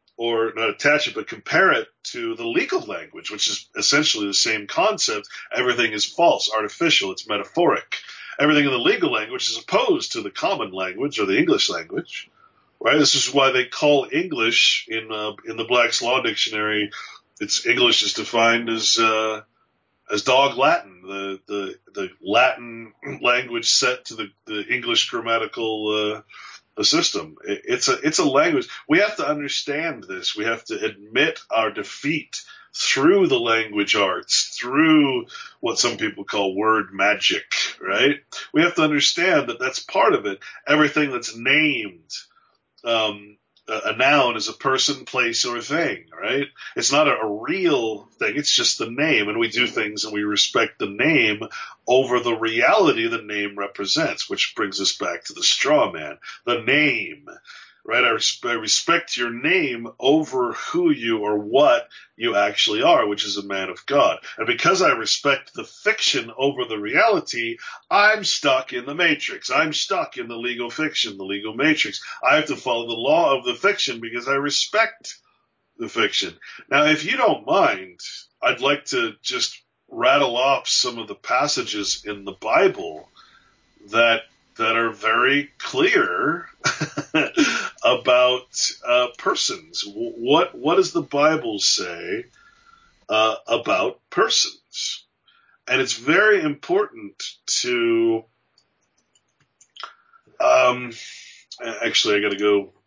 or not attach it, but compare it to the legal language, which is essentially the same concept. Everything is false, artificial, it's metaphoric. Everything in the legal language is opposed to the common language or the English language, right? This is why they call English in uh, in the Black's Law Dictionary. It's English is defined as uh, as dog Latin, the the the Latin language set to the, the English grammatical uh, system. It, it's a it's a language. We have to understand this. We have to admit our defeat through the language arts, through what some people call word magic, right? We have to understand that that's part of it. Everything that's named, um, a, a noun is a person, place, or thing, right? It's not a, a real thing. It's just the name, and we do things and we respect the name over the reality the name represents, which brings us back to the straw man, the name. Right, I, res- I respect your name over who you or what you actually are, which is a man of God. And because I respect the fiction over the reality, I'm stuck in the matrix. I'm stuck in the legal fiction, the legal matrix. I have to follow the law of the fiction because I respect the fiction. Now, if you don't mind, I'd like to just rattle off some of the passages in the Bible that that are very clear about uh, persons. What what does the Bible say uh, about persons? And it's very important to. Um, actually, I got to go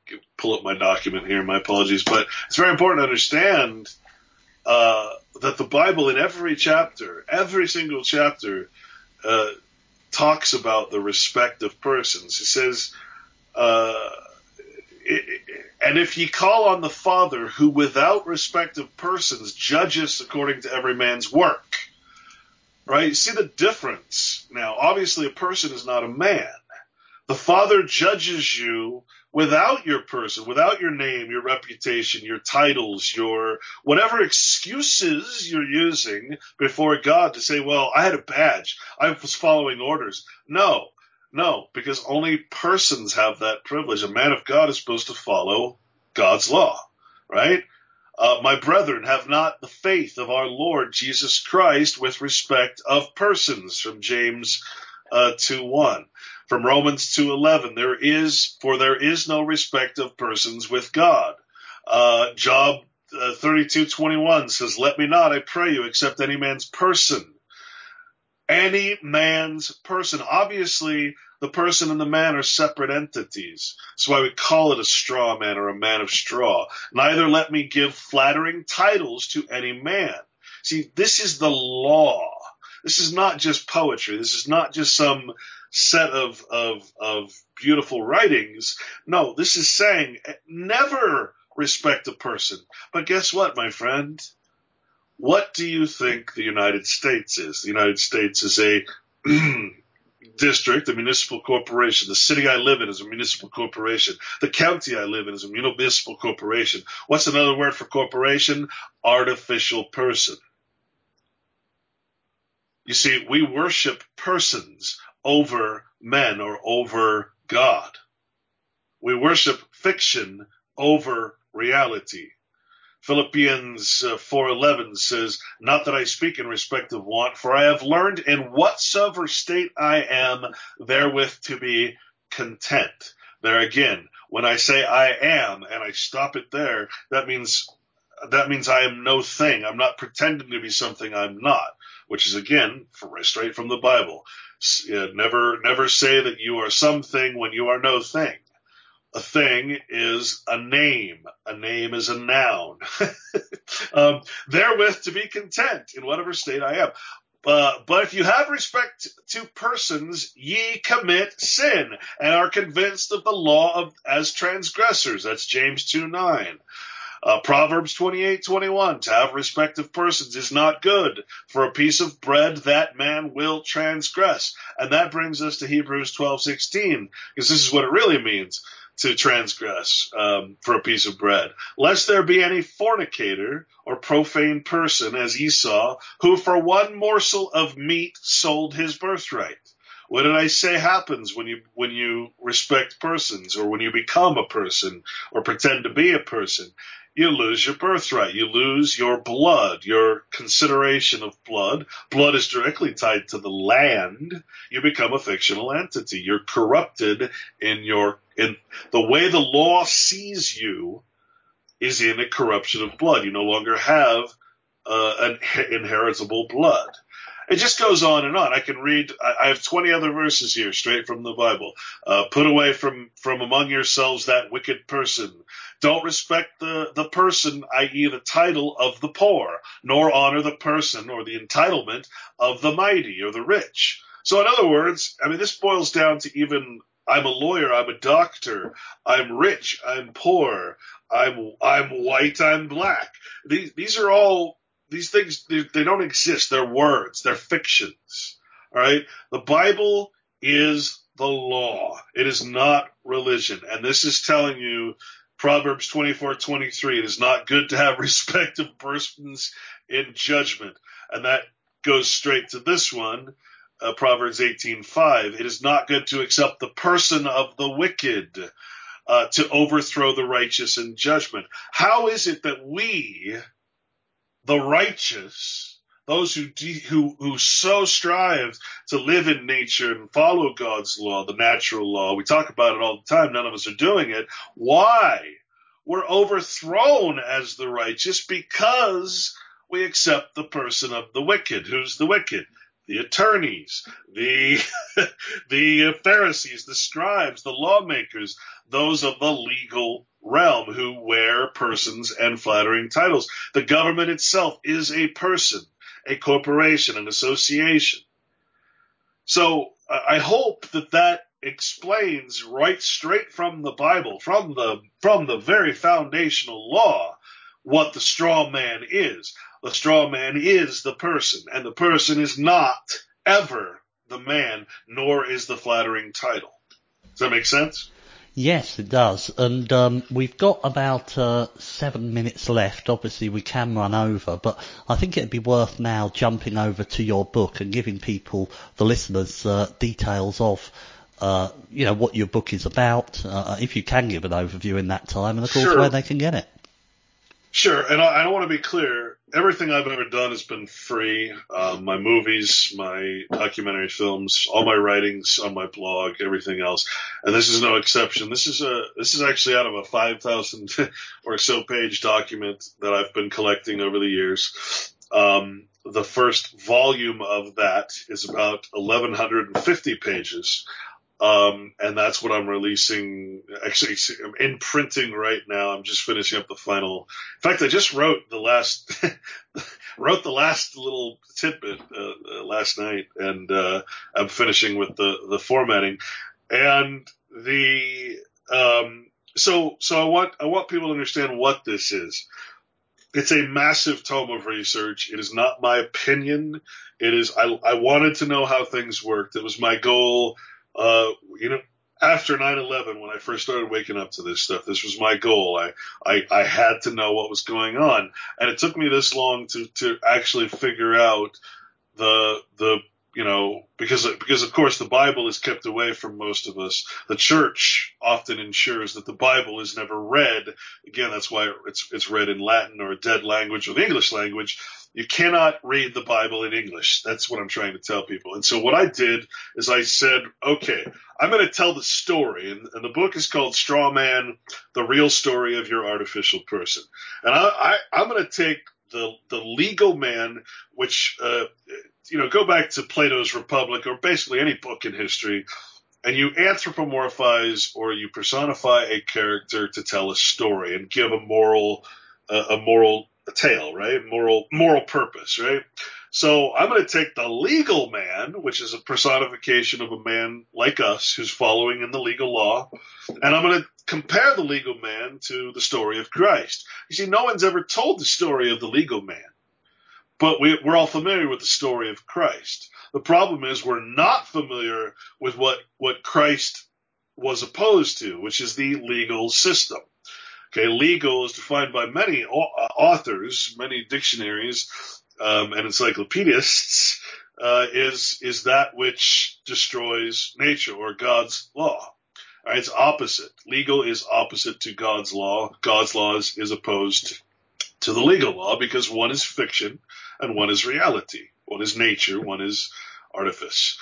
pull up my document here. My apologies, but it's very important to understand uh, that the Bible, in every chapter, every single chapter, uh, talks about the respect of persons. It says, uh, it, and if ye call on the Father, who without respect of persons judges according to every man's work. Right? You see the difference. Now, obviously, a person is not a man. The Father judges you without your person, without your name, your reputation, your titles, your whatever excuses you're using before God to say, well, I had a badge, I was following orders. No, no, because only persons have that privilege. A man of God is supposed to follow God's law, right? Uh, my brethren, have not the faith of our Lord Jesus Christ with respect of persons, from James uh, two one. From Romans two eleven, there is, for there is no respect of persons with God. Uh, Job uh, thirty-two twenty-one says, let me not, I pray you, accept any man's person. Any man's person. Obviously, the person and the man are separate entities. That's why we call it a straw man or a man of straw. Neither let me give flattering titles to any man. See, this is the law. This is not just poetry. This is not just some set of, of, of beautiful writings. No, this is saying never respect a person. But guess what, my friend? What do you think the United States is? The United States is a district, a municipal corporation. The city I live in is a municipal corporation. The county I live in is a municipal corporation. What's another word for corporation? Artificial person. You see, we worship persons over men or over God. We worship fiction over reality. Philippians uh, four eleven says, not that I speak in respect of want, for I have learned in whatsoever state I am therewith to be content. There again, when I say I am and I stop it there, that means that means I am no thing. I'm not pretending to be something I'm not, which is again straight from the Bible. Uh, never, never say that you are something when you are no thing. A thing is a name. A name is a noun. um, therewith to be content in whatever state I am. Uh, but if you have respect to persons, ye commit sin and are convinced of the law of as transgressors. That's James two nine. Uh, Proverbs twenty-eight twenty-one, to have respect of persons is not good. For a piece of bread that man will transgress. And that brings us to Hebrews twelve sixteen, because this is what it really means to transgress um, for a piece of bread. Lest there be any fornicator or profane person, as Esau, who for one morsel of meat sold his birthright. What did I say happens when you when you respect persons, or when you become a person or pretend to be a person? You lose your birthright. You lose your blood, your consideration of blood. Blood is directly tied to the land. You become a fictional entity. You're corrupted in your in the way the law sees you is in a corruption of blood. You no longer have uh, an inheritable blood. It just goes on and on. I can read, I have twenty other verses here straight from the Bible. Uh, put away from, from among yourselves that wicked person. Don't respect the, the person, that is the title of the poor, nor honor the person or the entitlement of the mighty or the rich. So in other words, I mean, this boils down to even, I'm a lawyer, I'm a doctor, I'm rich, I'm poor, I'm, I'm white, I'm black. These, these are all, These things, they, they don't exist. They're words. They're fictions. All right? The Bible is the law. It is not religion. And this is telling you, Proverbs twenty-four twenty-three, it is not good to have respect of persons in judgment. And that goes straight to this one, uh, Proverbs eighteen five. It is not good to accept the person of the wicked, uh, to overthrow the righteous in judgment. How is it that we, the righteous, those who, de- who who so strive to live in nature and follow God's law, the natural law, we talk about it all the time, none of us are doing it. Why? We're overthrown as the righteous because we accept the person of the wicked. Who's the wicked? the attorneys, the the Pharisees, the scribes, the lawmakers, those of the legal realm who wear persons and flattering titles. The government itself is a person, a corporation, an association. So I hope that that explains right straight from the Bible, from the from the very foundational law, what the straw man is. The straw man is the person, and the person is not ever the man, nor is the flattering title. Does that make sense? Yes, it does. And um, we've got about uh, seven minutes left. Obviously, we can run over, but I think it'd be worth now jumping over to your book and giving people, the listeners, uh, details of uh, you know, what your book is about, uh, if you can give an overview in that time, and of course Sure. where they can get it. Sure, and I, I want to be clear. Everything I've ever done has been free. Um, my movies, my documentary films, all my writings on my blog, everything else, and this is no exception. This is a this is actually out of a five thousand or so page document that I've been collecting over the years. Um, the first volume of that is about eleven fifty pages. Um, and that's what I'm releasing. Actually, I'm in printing right now. I'm just finishing up the final. In fact, I just wrote the last, wrote the last little tidbit, uh, uh, last night, and, uh, I'm finishing with the, the formatting. And the, um, so, so I want, I want people to understand what this is. It's a massive tome of research. It is not my opinion. It is, I, I wanted to know how things worked. It was my goal. Uh, you know, after nine eleven, when I first started waking up to this stuff, this was my goal. I, I, I had to know what was going on. And it took me this long to, to actually figure out the, the, you know, because, because of course the Bible is kept away from most of us. The church often ensures that the Bible is never read. Again, that's why it's, it's read in Latin or a dead language or the English language. You cannot read the Bible in English. That's what I'm trying to tell people. And so what I did is I said, okay, I'm going to tell the story. And, and the book is called Straw Man, The Real Story of Your Artificial Person. And I, I, I'm going to take the, the legal man, which, uh, you know, go back to Plato's Republic or basically any book in history, and you anthropomorphize or you personify a character to tell a story and give a moral, uh, a moral a tale, right? Moral, moral purpose, right? So I'm going to take the legal man, which is a personification of a man like us who's following in the legal law, and I'm going to compare the legal man to the story of Christ. You see, no one's ever told the story of the legal man, but we, we're all familiar with the story of Christ. The problem is we're not familiar with what, what Christ was opposed to, which is the legal system. Okay, legal is defined by many authors, many dictionaries, um, and encyclopedists, uh, is, is that which destroys nature or God's law. All right, it's opposite. Legal is opposite to God's law. God's law is, is opposed to the legal law because one is fiction and one is reality. One is nature, one is artifice.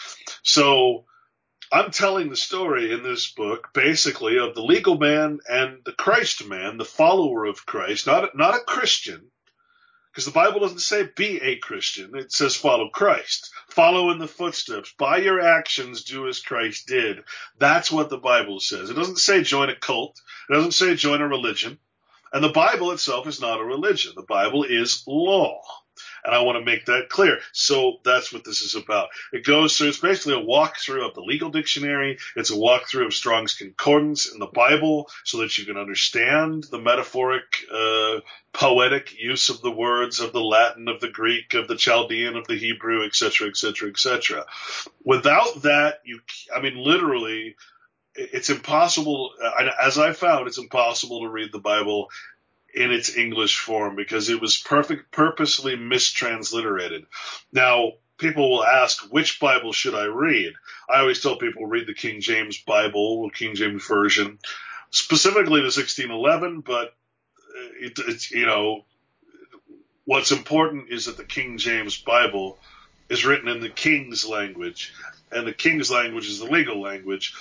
So, I'm telling the story in this book basically of the legal man and the Christ man, the follower of Christ, not, not a Christian, because the Bible doesn't say be a Christian. It says follow Christ. Follow in the footsteps. By your actions, do as Christ did. That's what the Bible says. It doesn't say join a cult. It doesn't say join a religion. And the Bible itself is not a religion. The Bible is law. And I want to make that clear. So that's what this is about. It goes through, it's basically a walkthrough of the legal dictionary. It's a walkthrough of Strong's Concordance in the Bible so that you can understand the metaphoric, uh, poetic use of the words of the Latin, of the Greek, of the Chaldean, of the Hebrew, et cetera, et cetera, et cetera. Without that, you, I mean, literally, it's impossible, as I found, it's impossible to read the Bible in its English form because it was perfect, purposely mistransliterated. Now, people will ask, which Bible should I read? I always tell people read the King James Bible, the King James Version, specifically the sixteen eleven, but it, it's, you know, what's important is that the King James Bible is written in the King's language, and the King's language is the legal language,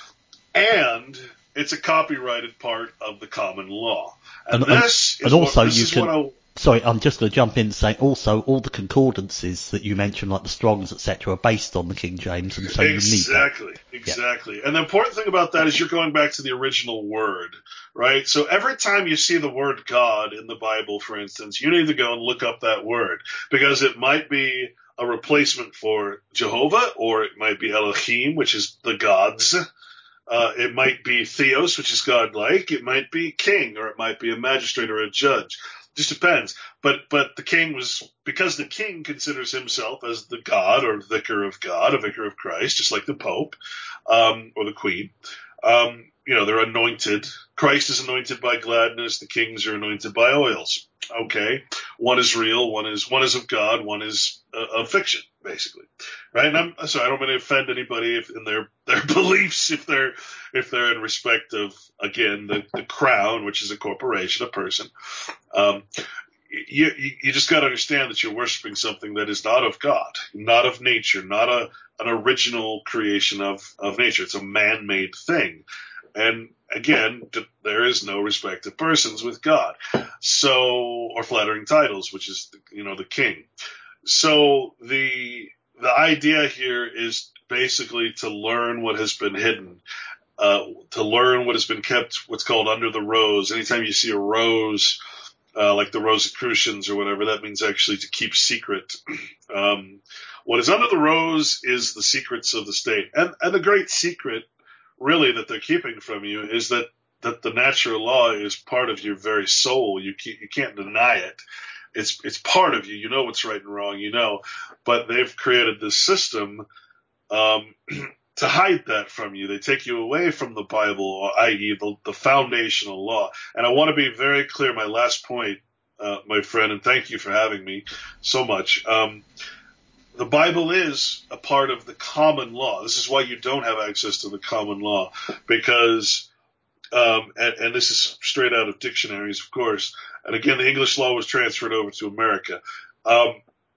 and it's a copyrighted part of the common law. And, and this and is also what, this you is can what I, sorry, I'm just going to jump in and say also all the concordances that you mentioned, like the Strongs, et cetera, are based on the King James, and so exactly, you need that. Exactly. Yeah. And the important thing about that is you're going back to the original word, right? So every time you see the word God in the Bible, for instance, you need to go and look up that word, because it might be a replacement for Jehovah, or it might be Elohim, which is the gods. Uh, it might be Theos, which is godlike. It might be king, or it might be a magistrate or a judge. Just depends. But but the king was, because the king considers himself as the God or vicar of God, a vicar of Christ, just like the Pope um, or the Queen. Um, you know, they're anointed. Christ is anointed by gladness. The kings are anointed by oils. Okay, one is real, one is one is of God, one is uh, of fiction, basically, right? And I'm sorry, I don't mean to offend anybody if in their their beliefs, if they're if they're in respect of, again, the, the crown, which is a corporation, a person. Um, you, you you just got to understand that you're worshiping something that is not of God, not of nature, not a an original creation of of nature. It's a man-made thing. And again, there is no respect of persons with God. So, or flattering titles, which is, you know, the king. So the the idea here is basically to learn what has been hidden, uh, to learn what has been kept, what's called under the rose. Anytime you see a rose, uh, like the Rosicrucians or whatever, that means actually to keep secret. Um, what is under the rose is the secrets of the state. And, and the great secret really that they're keeping from you is that, that the natural law is part of your very soul. You can't, you can't deny it. It's, it's part of you. You know what's right and wrong, you know, but they've created this system, um, to hide that from you. They take you away from the Bible, that is the, the foundational law. And I want to be very clear. My last point, uh, my friend, and thank you for having me so much. Um, The Bible is a part of the common law. This is why you don't have access to the common law, because, um, and, and this is straight out of dictionaries, of course. And again, the English law was transferred over to America. Um,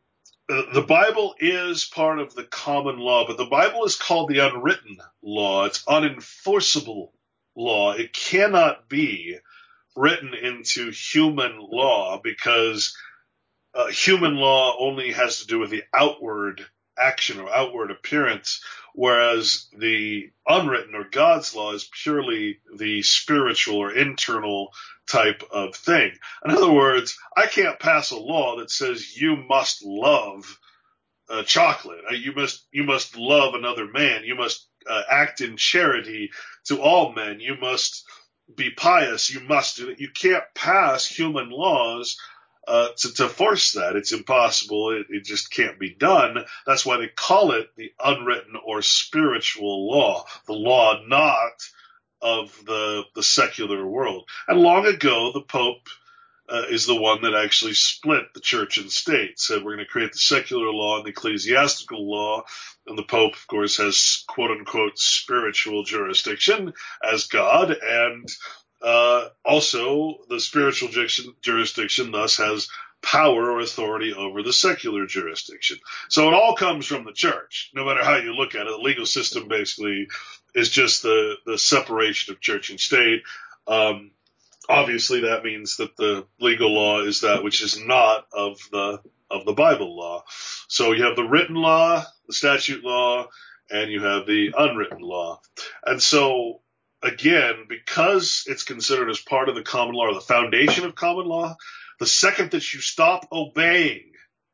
the Bible is part of the common law, but the Bible is called the unwritten law. It's unenforceable law. It cannot be written into human law, because Uh, human law only has to do with the outward action or outward appearance, whereas the unwritten or God's law is purely the spiritual or internal type of thing. In other words, I can't pass a law that says you must love uh, chocolate. You must you must love another man. You must uh, act in charity to all men. You must be pious. You must do it. You can't pass human laws Uh, to, to force that. It's impossible. It, it just can't be done. That's why they call it the unwritten or spiritual law, the law not of the the secular world. And long ago, the Pope uh, is the one that actually split the church and state, said we're going to create the secular law and the ecclesiastical law. And the Pope, of course, has quote-unquote spiritual jurisdiction as God, and Uh, also, the spiritual jurisdiction thus has power or authority over the secular jurisdiction. So it all comes from the church, no matter how you look at it. The legal system basically is just the, the separation of church and state. Um, obviously, that means that the legal law is that which is not of the of the Bible law. So you have the written law, the statute law, and you have the unwritten law. And so, again, because it's considered as part of the common law, or the foundation of common law, the second that you stop obeying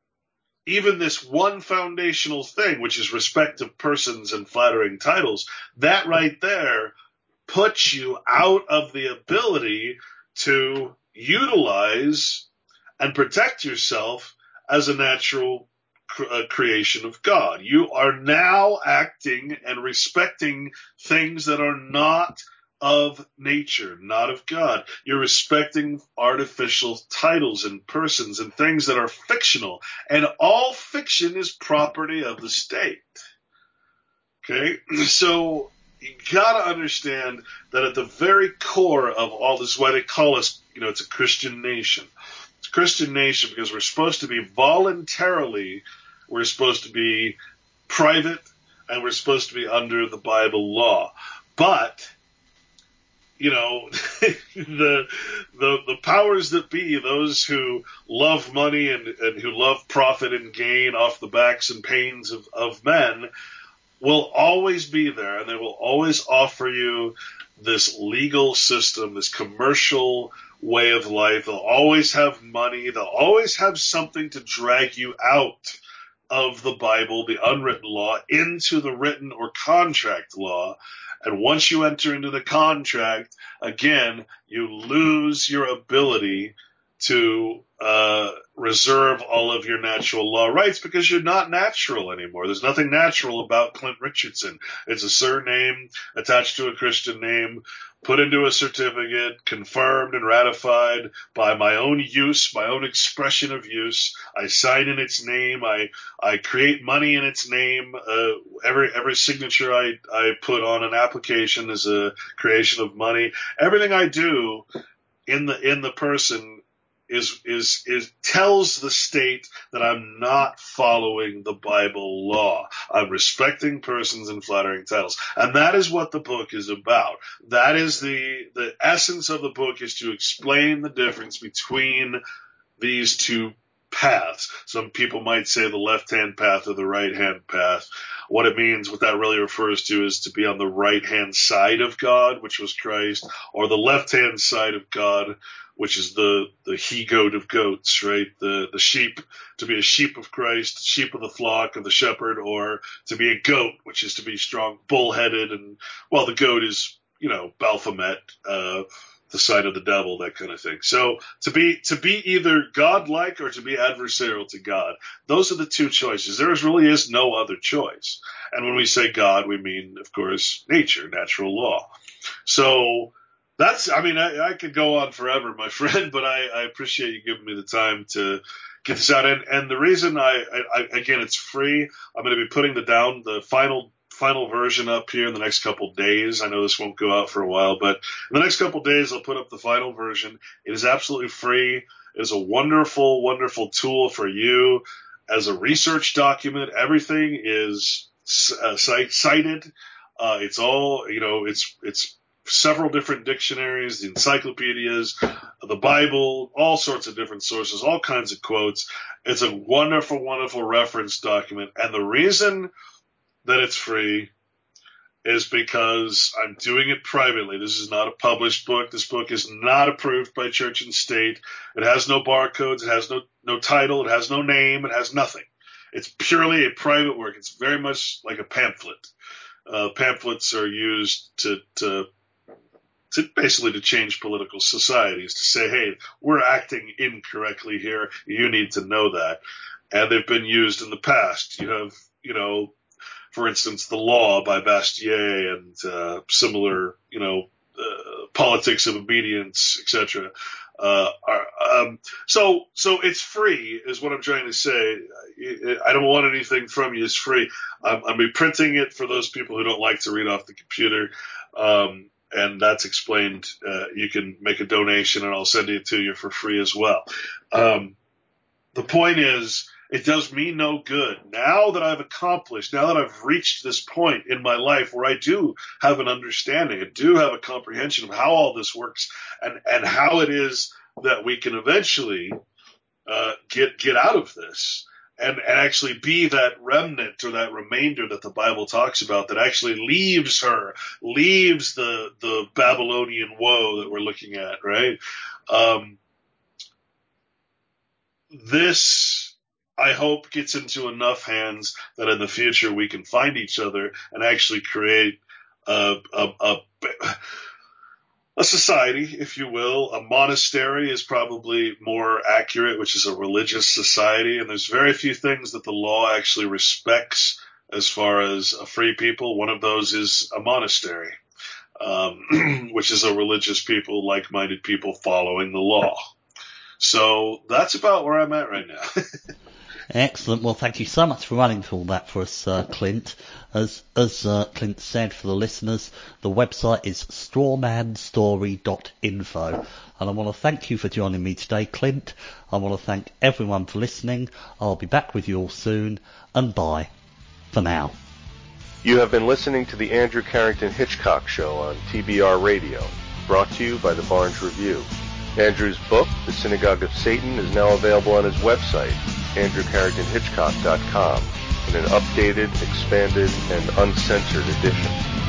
even this one foundational thing, which is respect of persons and flattering titles, that right there puts you out of the ability to utilize and protect yourself as a natural uh, creation of God. You are now acting and respecting things that are not of nature, not of God. You're respecting artificial titles and persons and things that are fictional. And all fiction is property of the state. Okay? So you gotta understand that at the very core of all this, why they call us, you know, it's a Christian nation. It's a Christian nation because we're supposed to be voluntarily, we're supposed to be private, and we're supposed to be under the Bible law. But you know, the the the powers that be, those who love money and, and who love profit and gain off the backs and pains of, of men, will always be there, and they will always offer you this legal system, this commercial way of life. They'll always have money. They'll always have something to drag you out of the Bible, the unwritten law, into the written or contract law. And once you enter into the contract, again, you lose your ability to uh, reserve all of your natural law rights because you're not natural anymore. There's nothing natural about Clint Richardson. It's a surname attached to a Christian name, put into a certificate, confirmed and ratified by my own use, my own expression of use. I sign in its name. I I create money in its name. Uh, every every signature I, I put on an application is a creation of money. Everything I do in the in the person is is is tells the state that I'm not following the Bible law. I'm respecting persons and flattering titles. And that is what the book is about. That is the the essence of the book, is to explain the difference between these two paths. Some people might say the left-hand path or the right-hand path. What it means, what that really refers to, is to be on the right-hand side of God, which was Christ, or the left-hand side of God, which is the, the he-goat of goats, right? The, the sheep, to be a sheep of Christ, sheep of the flock of the shepherd, or to be a goat, which is to be strong, bull-headed, and, well, the goat is, you know, Baphomet, uh, the side of the devil, that kind of thing. So to be, to be either God-like or to be adversarial to God, those are the two choices. There is, really is no other choice. And when we say God, we mean, of course, nature, natural law. So, That's, I mean, I, I could go on forever, my friend, but I, I appreciate you giving me the time to get this out. And, and the reason I, I, again, it's free. I'm going to be putting the down, the final, final version up here in the next couple of days. I know this won't go out for a while, but in the next couple of days, I'll put up the final version. It is absolutely free. It is a wonderful, wonderful tool for you as a research document. Everything is uh, cited. Uh, it's all, you know, it's, it's, several different dictionaries, the encyclopedias, the Bible, all sorts of different sources, all kinds of quotes. It's a wonderful, wonderful reference document. And the reason that it's free is because I'm doing it privately. This is not a published book. This book is not approved by church and state. It has no barcodes. It has no, no title. It has no name. It has nothing. It's purely a private work. It's very much like a pamphlet. Uh, pamphlets are used to, to to basically to change political societies, to say, hey, we're acting incorrectly here. You need to know that. And they've been used in the past. You have, you know, for instance, The Law by Bastiat and uh, similar, you know, uh, Politics of Obedience, et cetera. Uh, um, so, so it's free is what I'm trying to say. I don't want anything from you. It's free. I'm, I'm reprinting it for those people who don't like to read off the computer. Um, And that's explained. Uh, you can make a donation, and I'll send it to you for free as well. Um, the point is, it does me no good. Now that I've accomplished, now that I've reached this point in my life where I do have an understanding, I do have a comprehension of how all this works, and, and how it is that we can eventually uh, get get out of this. And, and actually be that remnant or that remainder that the Bible talks about, that actually leaves her, leaves the the Babylonian woe that we're looking at, right? Um, this, I hope, gets into enough hands that in the future we can find each other and actually create a, a, a a society, if you will. A monastery is probably more accurate, which is a religious society. And there's very few things that the law actually respects as far as a free people. One of those is a monastery, um, which is a religious people, like-minded people following the law. So that's about where I'm at right now. Excellent. Well, thank you so much for running through all that for us, uh, Clint. As as uh, Clint said, for the listeners, the website is strawmanstory dot info. And I want to thank you for joining me today, Clint. I want to thank everyone for listening. I'll be back with you all soon, and bye for now. You have been listening to the Andrew Carrington Hitchcock Show on T B R Radio. brought to you by the Barnes Review. Andrew's book, The Synagogue of Satan, is now available on his website, andrew carrington hitchcock dot com, in an updated, expanded, and uncensored edition.